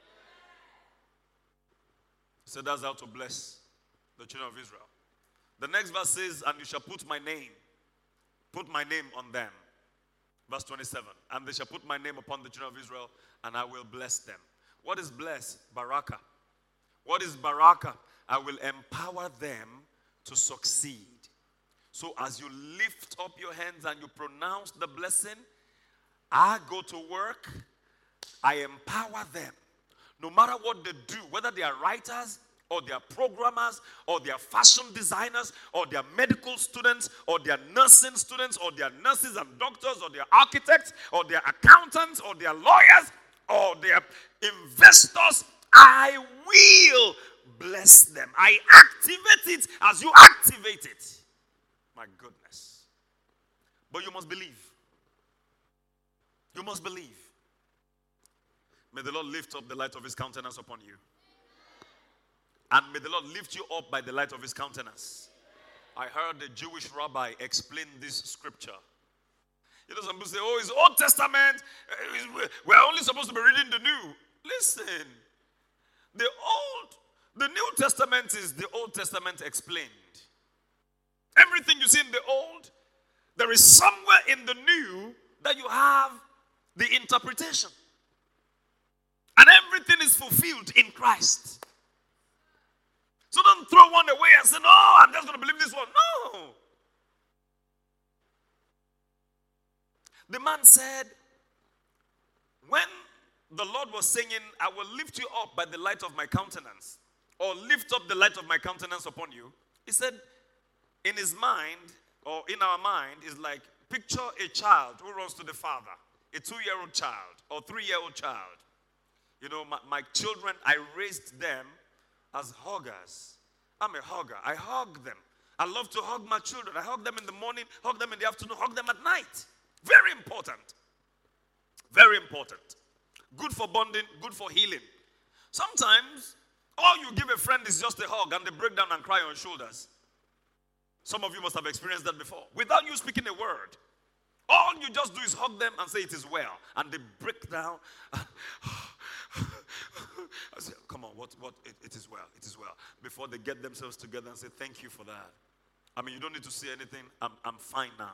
[SPEAKER 1] So that's how to bless the children of Israel. The next verse says, and you shall put my name on them. Verse 27, and they shall put my name upon the children of Israel, and I will bless them. What is bless? Barakah. What is barakah? I will empower them to succeed. So as you lift up your hands and you pronounce the blessing, I go to work, I empower them. No matter what they do, whether they are writers, or they are programmers, or they are fashion designers, or they are medical students, or they are nursing students, or they are nurses and doctors, or they are architects, or they are accountants, or they are lawyers, or they are investors, I will bless them. I activate it as you activate it. My goodness. But you must believe. You must believe. May the Lord lift up the light of his countenance upon you. And may the Lord lift you up by the light of his countenance. I heard a Jewish rabbi explain this scripture. You know, some people say, oh, it's Old Testament. We're only supposed to be reading the New. Listen. The New Testament is the Old Testament explained. Everything you see in the Old, there is somewhere in the New that you have the interpretation. And everything is fulfilled in Christ. So don't throw one away and say, no, I'm just going to believe this one. No. The man said, when the Lord was singing, I will lift you up by the light of my countenance, or lift up the light of my countenance upon you, he said, in his mind, or in our mind, is like, picture a child who runs to the father, a 2-year-old child, or 3-year-old child. You know, my children, I raised them as huggers. I'm a hugger. I hug them. I love to hug my children. I hug them in the morning, hug them in the afternoon, hug them at night. Very important. Very important. Good for bonding, good for healing. Sometimes, all you give a friend is just a hug and they break down and cry on your shoulders. Some of you must have experienced that before. Without you speaking a word. All you just do is hug them and say it is well. And they break down. I say, come on, it is well, it is well. Before they get themselves together and say, thank you for that. I mean, you don't need to say anything. I'm fine now.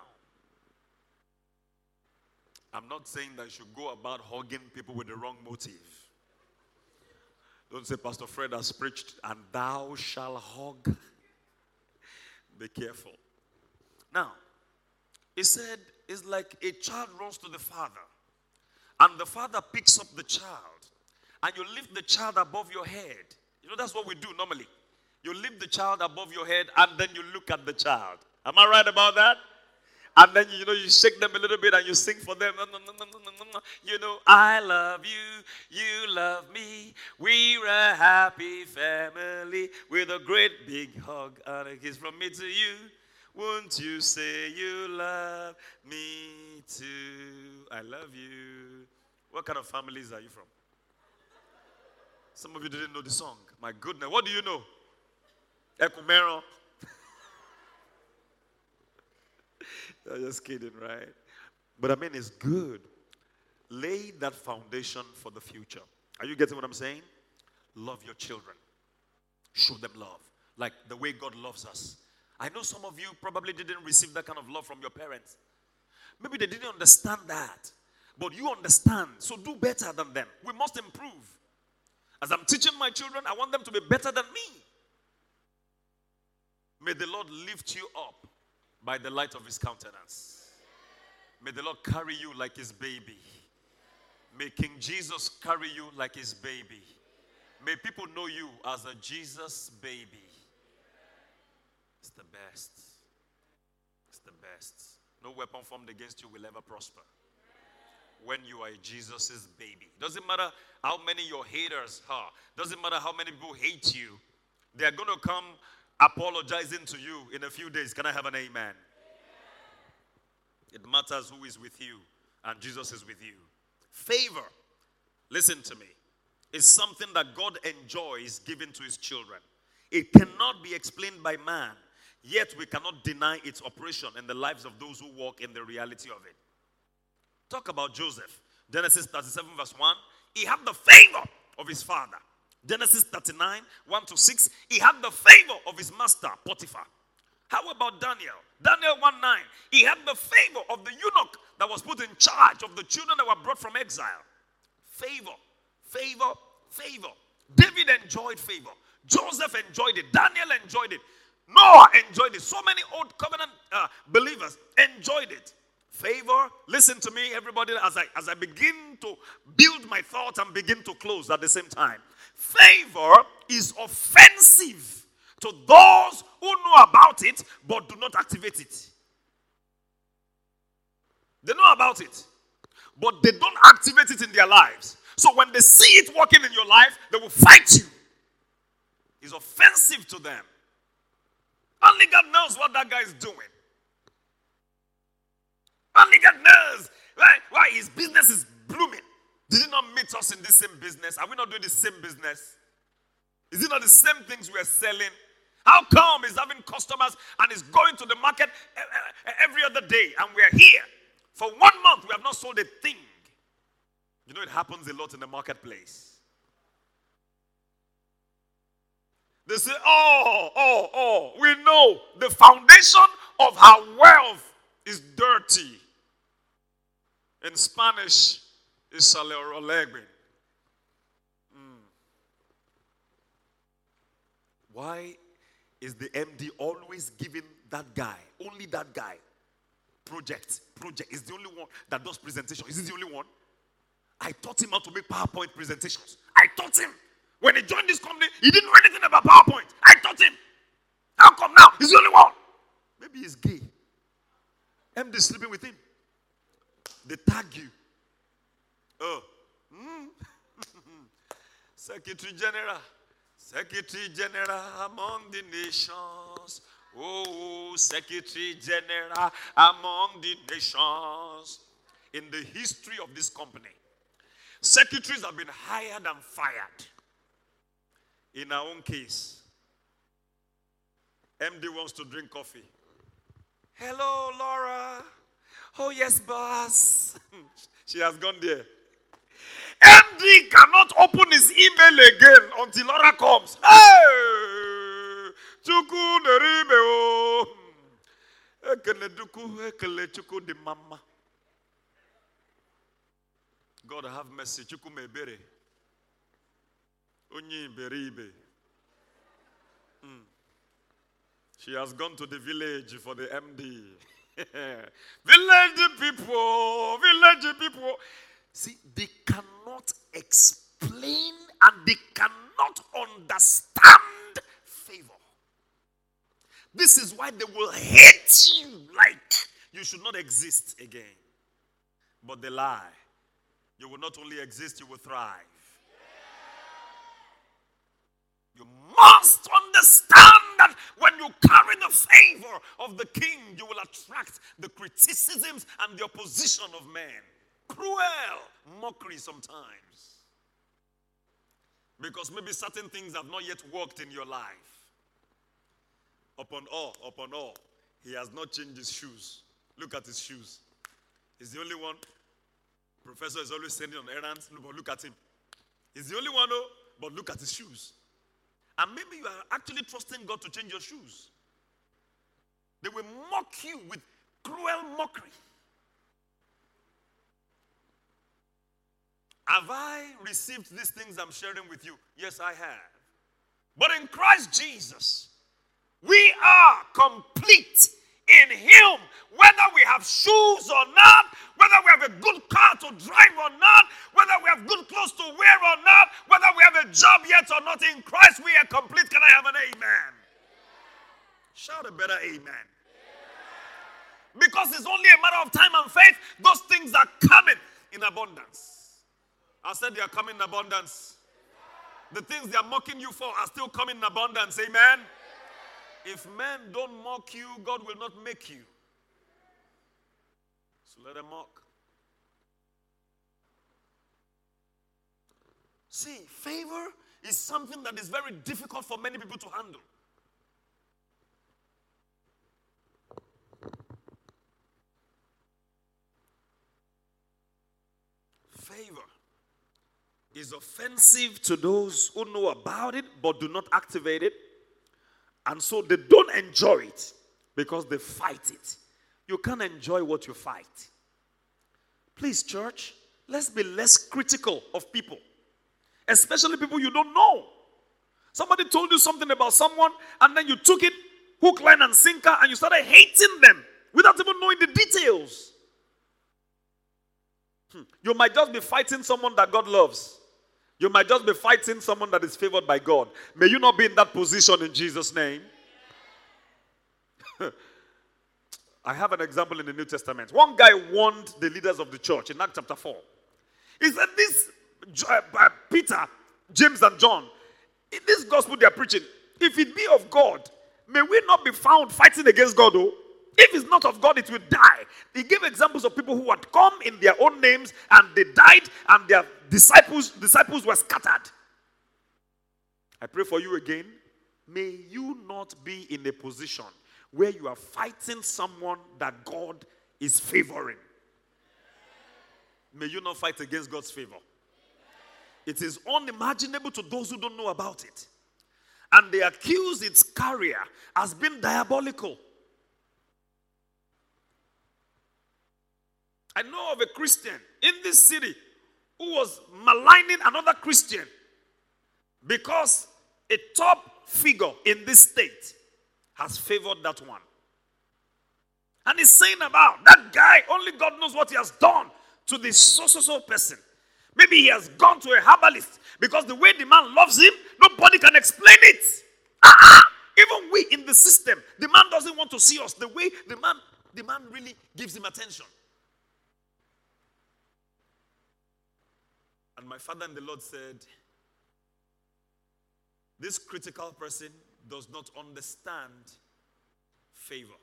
[SPEAKER 1] I'm not saying that you should go about hugging people with the wrong motive. Don't say, Pastor Fred has preached, and thou shalt hug. Be careful. Now, he said, it's like a child runs to the father, and the father picks up the child, and you lift the child above your head. You know, that's what we do normally. You lift the child above your head, and then you look at the child. Am I right about that? And then, you know, you shake them a little bit and you sing for them. You know, I love you, you love me. We're a happy family with a great big hug and a kiss from me to you. Won't you say you love me too? I love you. What kind of families are you from? Some of you didn't know the song. My goodness, what do you know? Ekumero. I'm just kidding, right? But I mean, it's good. Lay that foundation for the future. Are you getting what I'm saying? Love your children. Show them love. Like the way God loves us. I know some of you probably didn't receive that kind of love from your parents. Maybe they didn't understand that. But you understand. So do better than them. We must improve. As I'm teaching my children, I want them to be better than me. May the Lord lift you up by the light of his countenance. May the Lord carry you like his baby. May King Jesus carry you like his baby. May people know you as a Jesus baby. It's the best. It's the best. No weapon formed against you will ever prosper. When you are Jesus' baby. Doesn't matter how many your haters are. Doesn't matter how many people hate you. They are going to come apologizing to you in a few days. Can I have an amen? It matters who is with you, and Jesus is with you. Favor, listen to me, is something that God enjoys giving to his children. It cannot be explained by man, yet we cannot deny its operation in the lives of those who walk in the reality of it. Talk about Joseph. Genesis 37 verse 1. He had the favor of his father. Genesis 39, 1 to 6. He had the favor of his master, Potiphar. How about Daniel? Daniel 1:9. He had the favor of the eunuch that was put in charge of the children that were brought from exile. Favor, favor, favor. David enjoyed favor. Joseph enjoyed it. Daniel enjoyed it. Noah enjoyed it. So many old covenant believers enjoyed it. Favor, listen to me, everybody, as I begin to build my thoughts and begin to close at the same time. Favor is offensive to those who know about it but do not activate it. They know about it, but they don't activate it in their lives. So when they see it working in your life, they will fight you. It's offensive to them. Only God knows what that guy is doing. Only God knows why his business is blooming. Did he not meet us in this same business? Are we not doing the same business? Is it not the same things we are selling? How come he's having customers and he's going to the market every other day and we are here? For 1 month, we have not sold a thing. You know, it happens a lot in the marketplace. They say, we know the foundation of her wealth is dirty. In Spanish, is salerolegbe. Why is the MD always giving that guy, only that guy, project? Is the only one that does presentation. Is he the only one? I taught him how to make PowerPoint presentations. I taught him. When he joined this company, he didn't know anything about PowerPoint. I taught him. How come now? He's the only one. Maybe he's gay. MD sleeping with him. They tag you. Secretary General among the nations. Oh, Secretary General among the nations. In the history of this company, secretaries have been hired and fired. In our own case, MD wants to drink coffee. Hello, Laura. Oh, yes, boss. She has gone there. MD cannot open his email again until Laura comes. Hey! Chuku neribe o. Ekele duku, ekele chuku di mama. God have mercy. Chuku mebere. Onyi beribe. She has gone to the village for the MD. Village people. See, they cannot explain and they cannot understand favor. This is why they will hate you like you should not exist again. But they lie. You will not only exist, you will thrive. You must understand that when you carry the favor of the king, you will attract the criticisms and the opposition of men. Cruel mockery sometimes. Because maybe certain things have not yet worked in your life. Upon all, he has not changed his shoes. Look at his shoes. He's the only one. Professor is always sending on errands. But look at him. He's the only one, but look at his shoes. And maybe you are actually trusting God to change your shoes. They will mock you with cruel mockery. Have I received these things I'm sharing with you? Yes, I have. But in Christ Jesus, we are complete in Him. Whether we have shoes or not, whether we have a good car to drive or not, whether we have good clothes to wear or not, whether we have a job yet or not, in Christ we are complete. Can I have an amen? Shout a better amen. Because it's only a matter of time and faith. Those things are coming in abundance. I said they are coming in abundance. The things they are mocking you for are still coming in abundance. Amen? If men don't mock you, God will not make you. So let them mock. See, favor is something that is very difficult for many people to handle. Favor is offensive to those who know about it but do not activate it. And so they don't enjoy it because they fight it. You can't enjoy what you fight. Please, church, let's be less critical of people, especially people you don't know. Somebody told you something about someone, and then you took it hook, line, and sinker, and you started hating them without even knowing the details. You might just be fighting someone that God loves. You might just be fighting someone that is favored by God. May you not be in that position in Jesus' name. I have an example in the New Testament. One guy warned the leaders of the church in Acts chapter 4. He said, this Peter, James, and John, in this gospel they are preaching, if it be of God, may we not be found fighting against God, oh? If it's not of God, it will die. He gave examples of people who had come in their own names and they died and their disciples were scattered. I pray for you again. May you not be in a position where you are fighting someone that God is favoring. May you not fight against God's favor. It is unimaginable to those who don't know about it. And they accuse its carrier as being diabolical. I know of a Christian in this city who was maligning another Christian because a top figure in this state has favored that one. And he's saying about that guy, only God knows what he has done to this so person. Maybe he has gone to a herbalist because the way the man loves him, nobody can explain it. Even we in the system, the man doesn't want to see us the way the man really gives him attention. And my father in the Lord said, this critical person does not understand favor.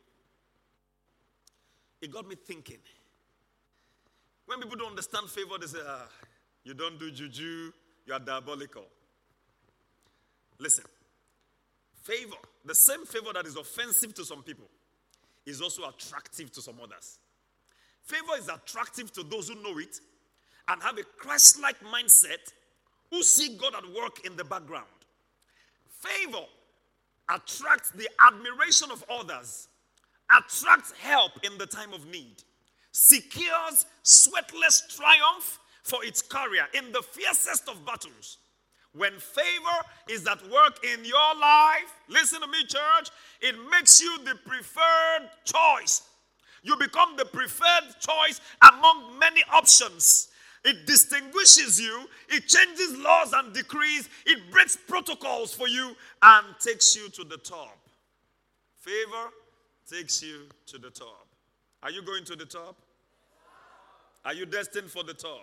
[SPEAKER 1] It got me thinking. When people don't understand favor, they say, you don't do juju, you are diabolical. Listen, favor, the same favor that is offensive to some people, is also attractive to some others. Favor is attractive to those who know it and have a Christ-like mindset, who see God at work in the background. Favor attracts the admiration of others, attracts help in the time of need, secures sweatless triumph for its carrier in the fiercest of battles. When favor is at work in your life, listen to me, church, it makes you the preferred choice. You become the preferred choice among many options. It distinguishes you. It changes laws and decrees. It breaks protocols for you and takes you to the top. Favor takes you to the top. Are you going to the top? Are you destined for the top?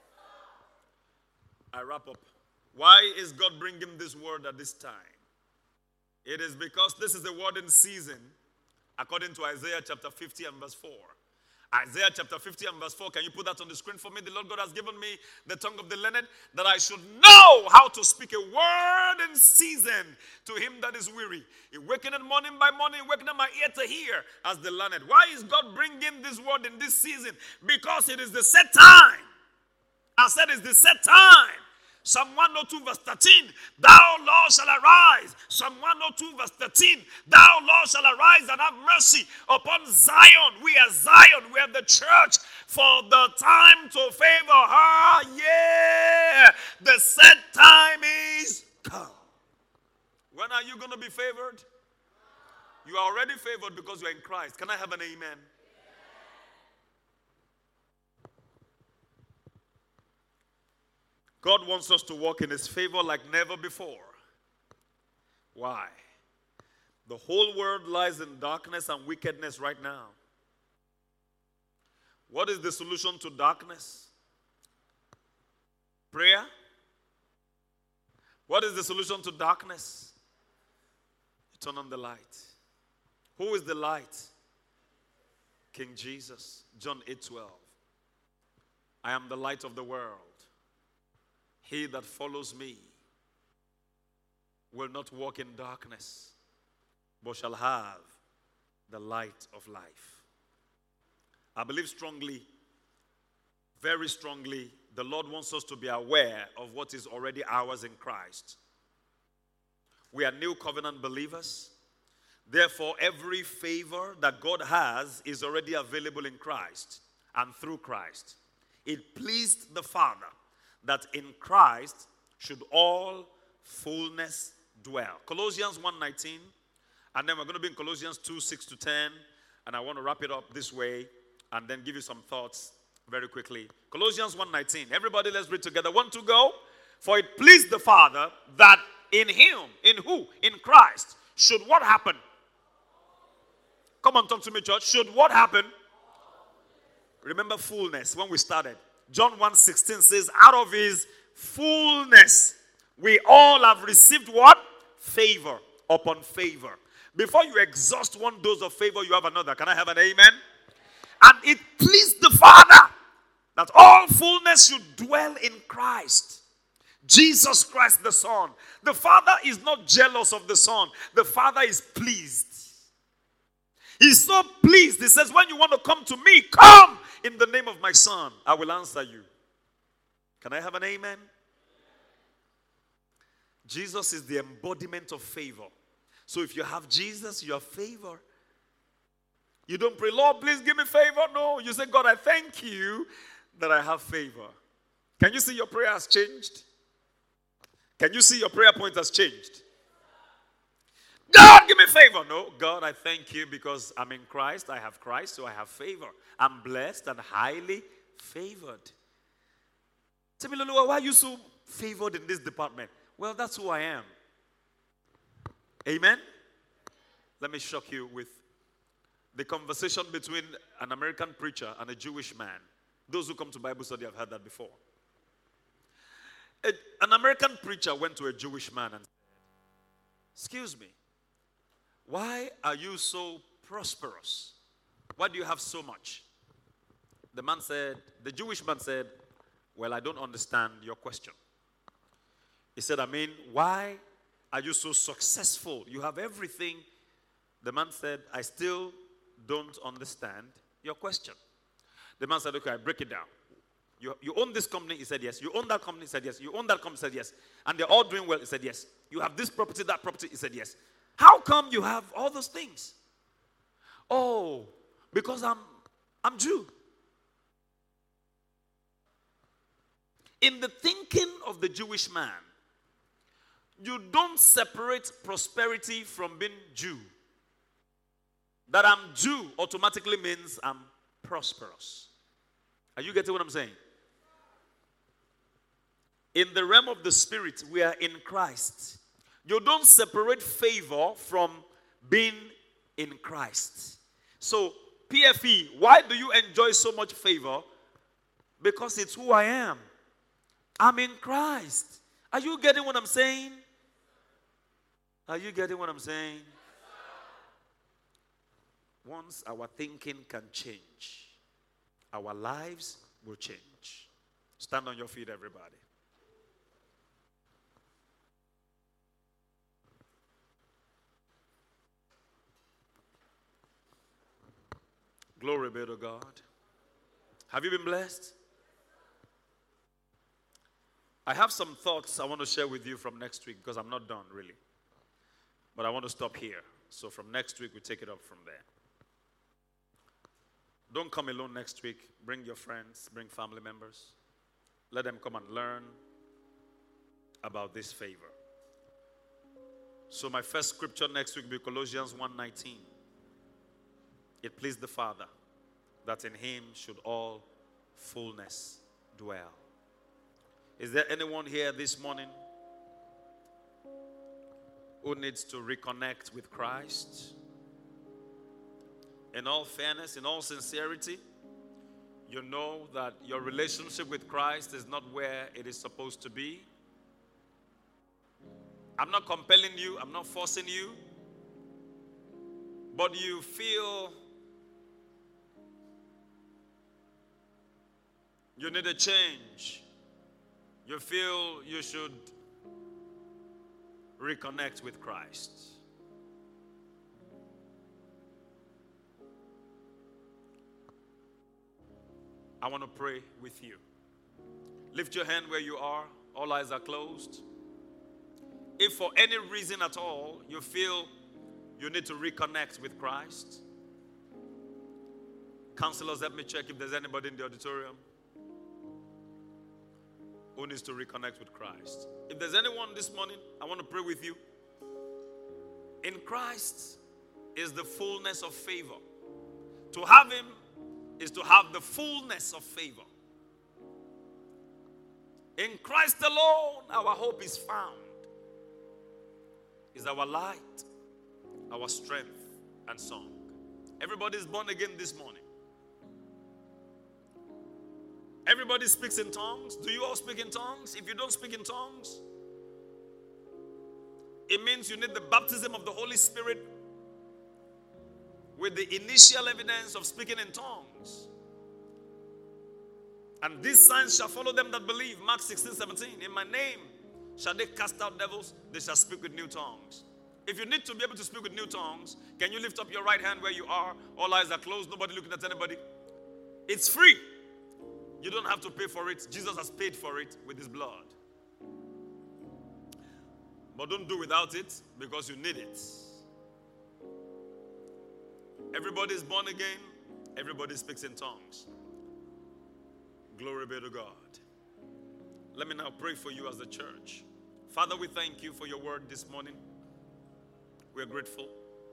[SPEAKER 1] I wrap up. Why is God bringing this word at this time? It is because this is a word in season, according to Isaiah chapter 50 and verse 4. Isaiah chapter 50 and verse 4. Can you put that on the screen for me? The Lord God has given me the tongue of the learned, that I should know how to speak a word in season to him that is weary. He wakeneth morning by morning, wakeneth my ear to hear as the learned. Why is God bringing this word in this season? Because it is the set time. I said it's the set time. Psalm 102 verse 13, thou, Lord, shall arise. Psalm 102 verse 13, thou, Lord, shall arise and have mercy upon Zion. We are Zion. We are the church for the time to favor her. Yeah, the set time is come. When are you going to be favored? You are already favored because you are in Christ. Can I have an amen? God wants us to walk in his favor like never before. Why? The whole world lies in darkness and wickedness right now. What is the solution to darkness? Prayer. What is the solution to darkness? You turn on the light. Who is the light? King Jesus, John 8:12. I am the light of the world. He that follows me will not walk in darkness, but shall have the light of life. I believe strongly, very strongly, the Lord wants us to be aware of what is already ours in Christ. We are new covenant believers. Therefore, every favor that God has is already available in Christ and through Christ. It pleased the Father that in Christ should all fullness dwell. Colossians 1:19, and then we're going to be in Colossians 2:6-10, and I want to wrap it up this way and then give you some thoughts very quickly. Colossians 1:19. Everybody, let's read together. 1, 2, go. For it pleased the Father that in him, in who? In Christ, should what happen? Come on, talk to me, church. Should what happen? Remember fullness when we started. John 1:16 says, out of his fullness, we all have received what? Favor upon favor. Before you exhaust one dose of favor, you have another. Can I have an amen? And it pleased the Father that all fullness should dwell in Christ. Jesus Christ the Son. The Father is not jealous of the Son. The Father is pleased. He's so pleased. He says, when you want to come to me, come in the name of my Son. I will answer you. Can I have an amen? Jesus is the embodiment of favor. So if you have Jesus, you have favor. You don't pray, Lord, please give me favor. No, you say, God, I thank you that I have favor. Can you see your prayer has changed? Can you see your prayer point has changed? God, give me favor. No, God, I thank you because I'm in Christ. I have Christ, so I have favor. I'm blessed and highly favored. Tell me, Lulu, why are you so favored in this department? Well, that's who I am. Amen? Let me shock you with the conversation between an American preacher and a Jewish man. Those who come to Bible study have heard that before. An American preacher went to a Jewish man and said, excuse me, why are you so prosperous? Why do you have so much? The Jewish man said, well, I don't understand your question. He said, why are you so successful? You have everything. The man said, I still don't understand your question. The man said, okay, I break it down. You own this company? He said, yes. You own that company? He said, yes. You own that company? He said, yes. And they're all doing well? He said, yes. You have this property, that property? He said, yes. How come you have all those things? Oh, because I'm Jew. In the thinking of the Jewish man, you don't separate prosperity from being Jew. That I'm Jew automatically means I'm prosperous. Are you getting what I'm saying? In the realm of the spirit, we are in Christ. You don't separate favor from being in Christ. So, PFE, why do you enjoy so much favor? Because it's who I am. I'm in Christ. Are you getting what I'm saying? Are you getting what I'm saying? Once our thinking can change, our lives will change. Stand on your feet, everybody. Glory be to God. Have you been blessed? I have some thoughts I want to share with you from next week because I'm not done really. But I want to stop here. So from next week, we take it up from there. Don't come alone next week. Bring your friends, bring family members. Let them come and learn about this favor. So my first scripture next week will be Colossians 1:19. It pleased the Father that in him should all fullness dwell. Is there anyone here this morning who needs to reconnect with Christ? In all fairness, in all sincerity, you know that your relationship with Christ is not where it is supposed to be. I'm not compelling you, I'm not forcing you, but you feel You need a change. You feel you should reconnect with Christ. I want to pray with you. Lift your hand where you are. All eyes are closed. If for any reason at all you feel you need to reconnect with Christ, counselors, let me check if there's anybody in the auditorium who needs to reconnect with Christ. If there's anyone this morning, I want to pray with you. In Christ is the fullness of favor. To have Him is to have the fullness of favor. In Christ alone, our hope is found. Is our light, our strength, and song. Everybody is born again this morning. Everybody speaks in tongues. Do you all speak in tongues? If you don't speak in tongues, it means you need the baptism of the Holy Spirit with the initial evidence of speaking in tongues. And these signs shall follow them that believe. Mark 16:17. In my name shall they cast out devils, they shall speak with new tongues. If you need to be able to speak with new tongues, can you lift up your right hand where you are? All eyes are closed, nobody looking at anybody. It's free. You don't have to pay for it. Jesus has paid for it with His blood. But don't do without it because you need it. Everybody is born again. Everybody speaks in tongues. Glory be to God. Let me now pray for you as a church. Father, we thank you for your word this morning. We are grateful.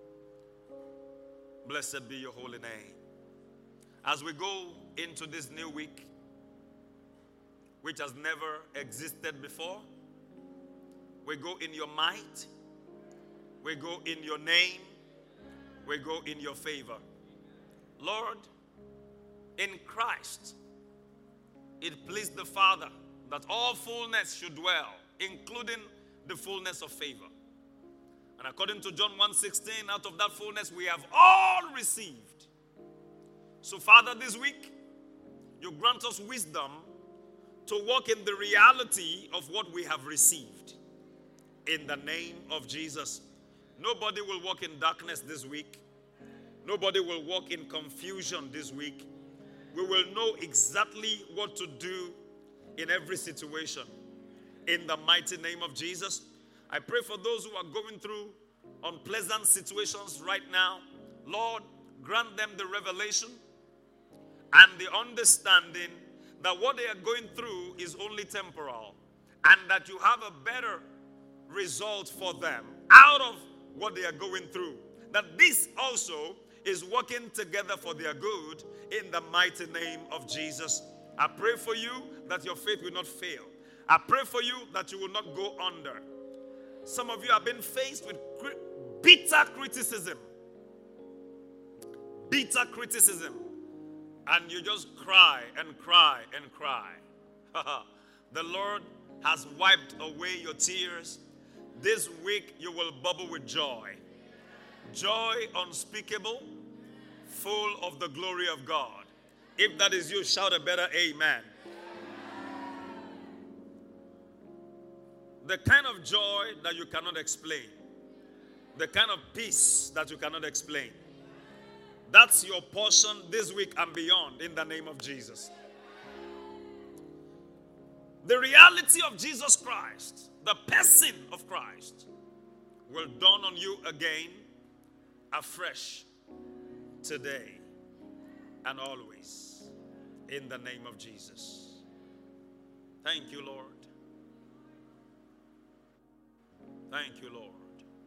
[SPEAKER 1] Blessed be your holy name. As we go into this new week, which has never existed before, we go in your might, we go in your name, we go in your favor. Lord, in Christ, it pleased the Father that all fullness should dwell, including the fullness of favor. And according to John 1:16, out of that fullness we have all received. So Father, this week, you grant us wisdom to walk in the reality of what we have received. In the name of Jesus. Nobody will walk in darkness this week. Nobody will walk in confusion this week. We will know exactly what to do in every situation. In the mighty name of Jesus, I pray for those who are going through unpleasant situations right now. Lord, grant them the revelation and the understanding that what they are going through is only temporal, and that you have a better result for them out of what they are going through. That this also is working together for their good in the mighty name of Jesus. I pray for you that your faith will not fail. I pray for you that you will not go under. Some of you have been faced with bitter criticism. Bitter criticism. And you just cry and cry and cry. The Lord has wiped away your tears. This week you will bubble with joy. Joy unspeakable, full of the glory of God. If that is you, shout a better amen. The kind of joy that you cannot explain. The kind of peace that you cannot explain. That's your portion this week and beyond in the name of Jesus. The reality of Jesus Christ, the person of Christ, will dawn on you again, afresh, today and always, in the name of Jesus. Thank you, Lord. Thank you, Lord.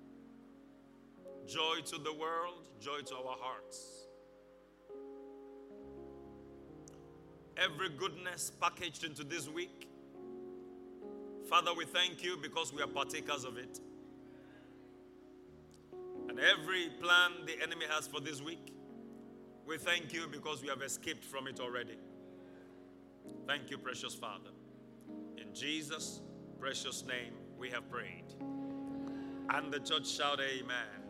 [SPEAKER 1] Joy to the world, joy to our hearts. Every goodness packaged into this week, Father, we thank you because we are partakers of it. And every plan the enemy has for this week, we thank you because we have escaped from it already. Thank you, precious Father. In Jesus' precious name we have prayed. And the church shout amen.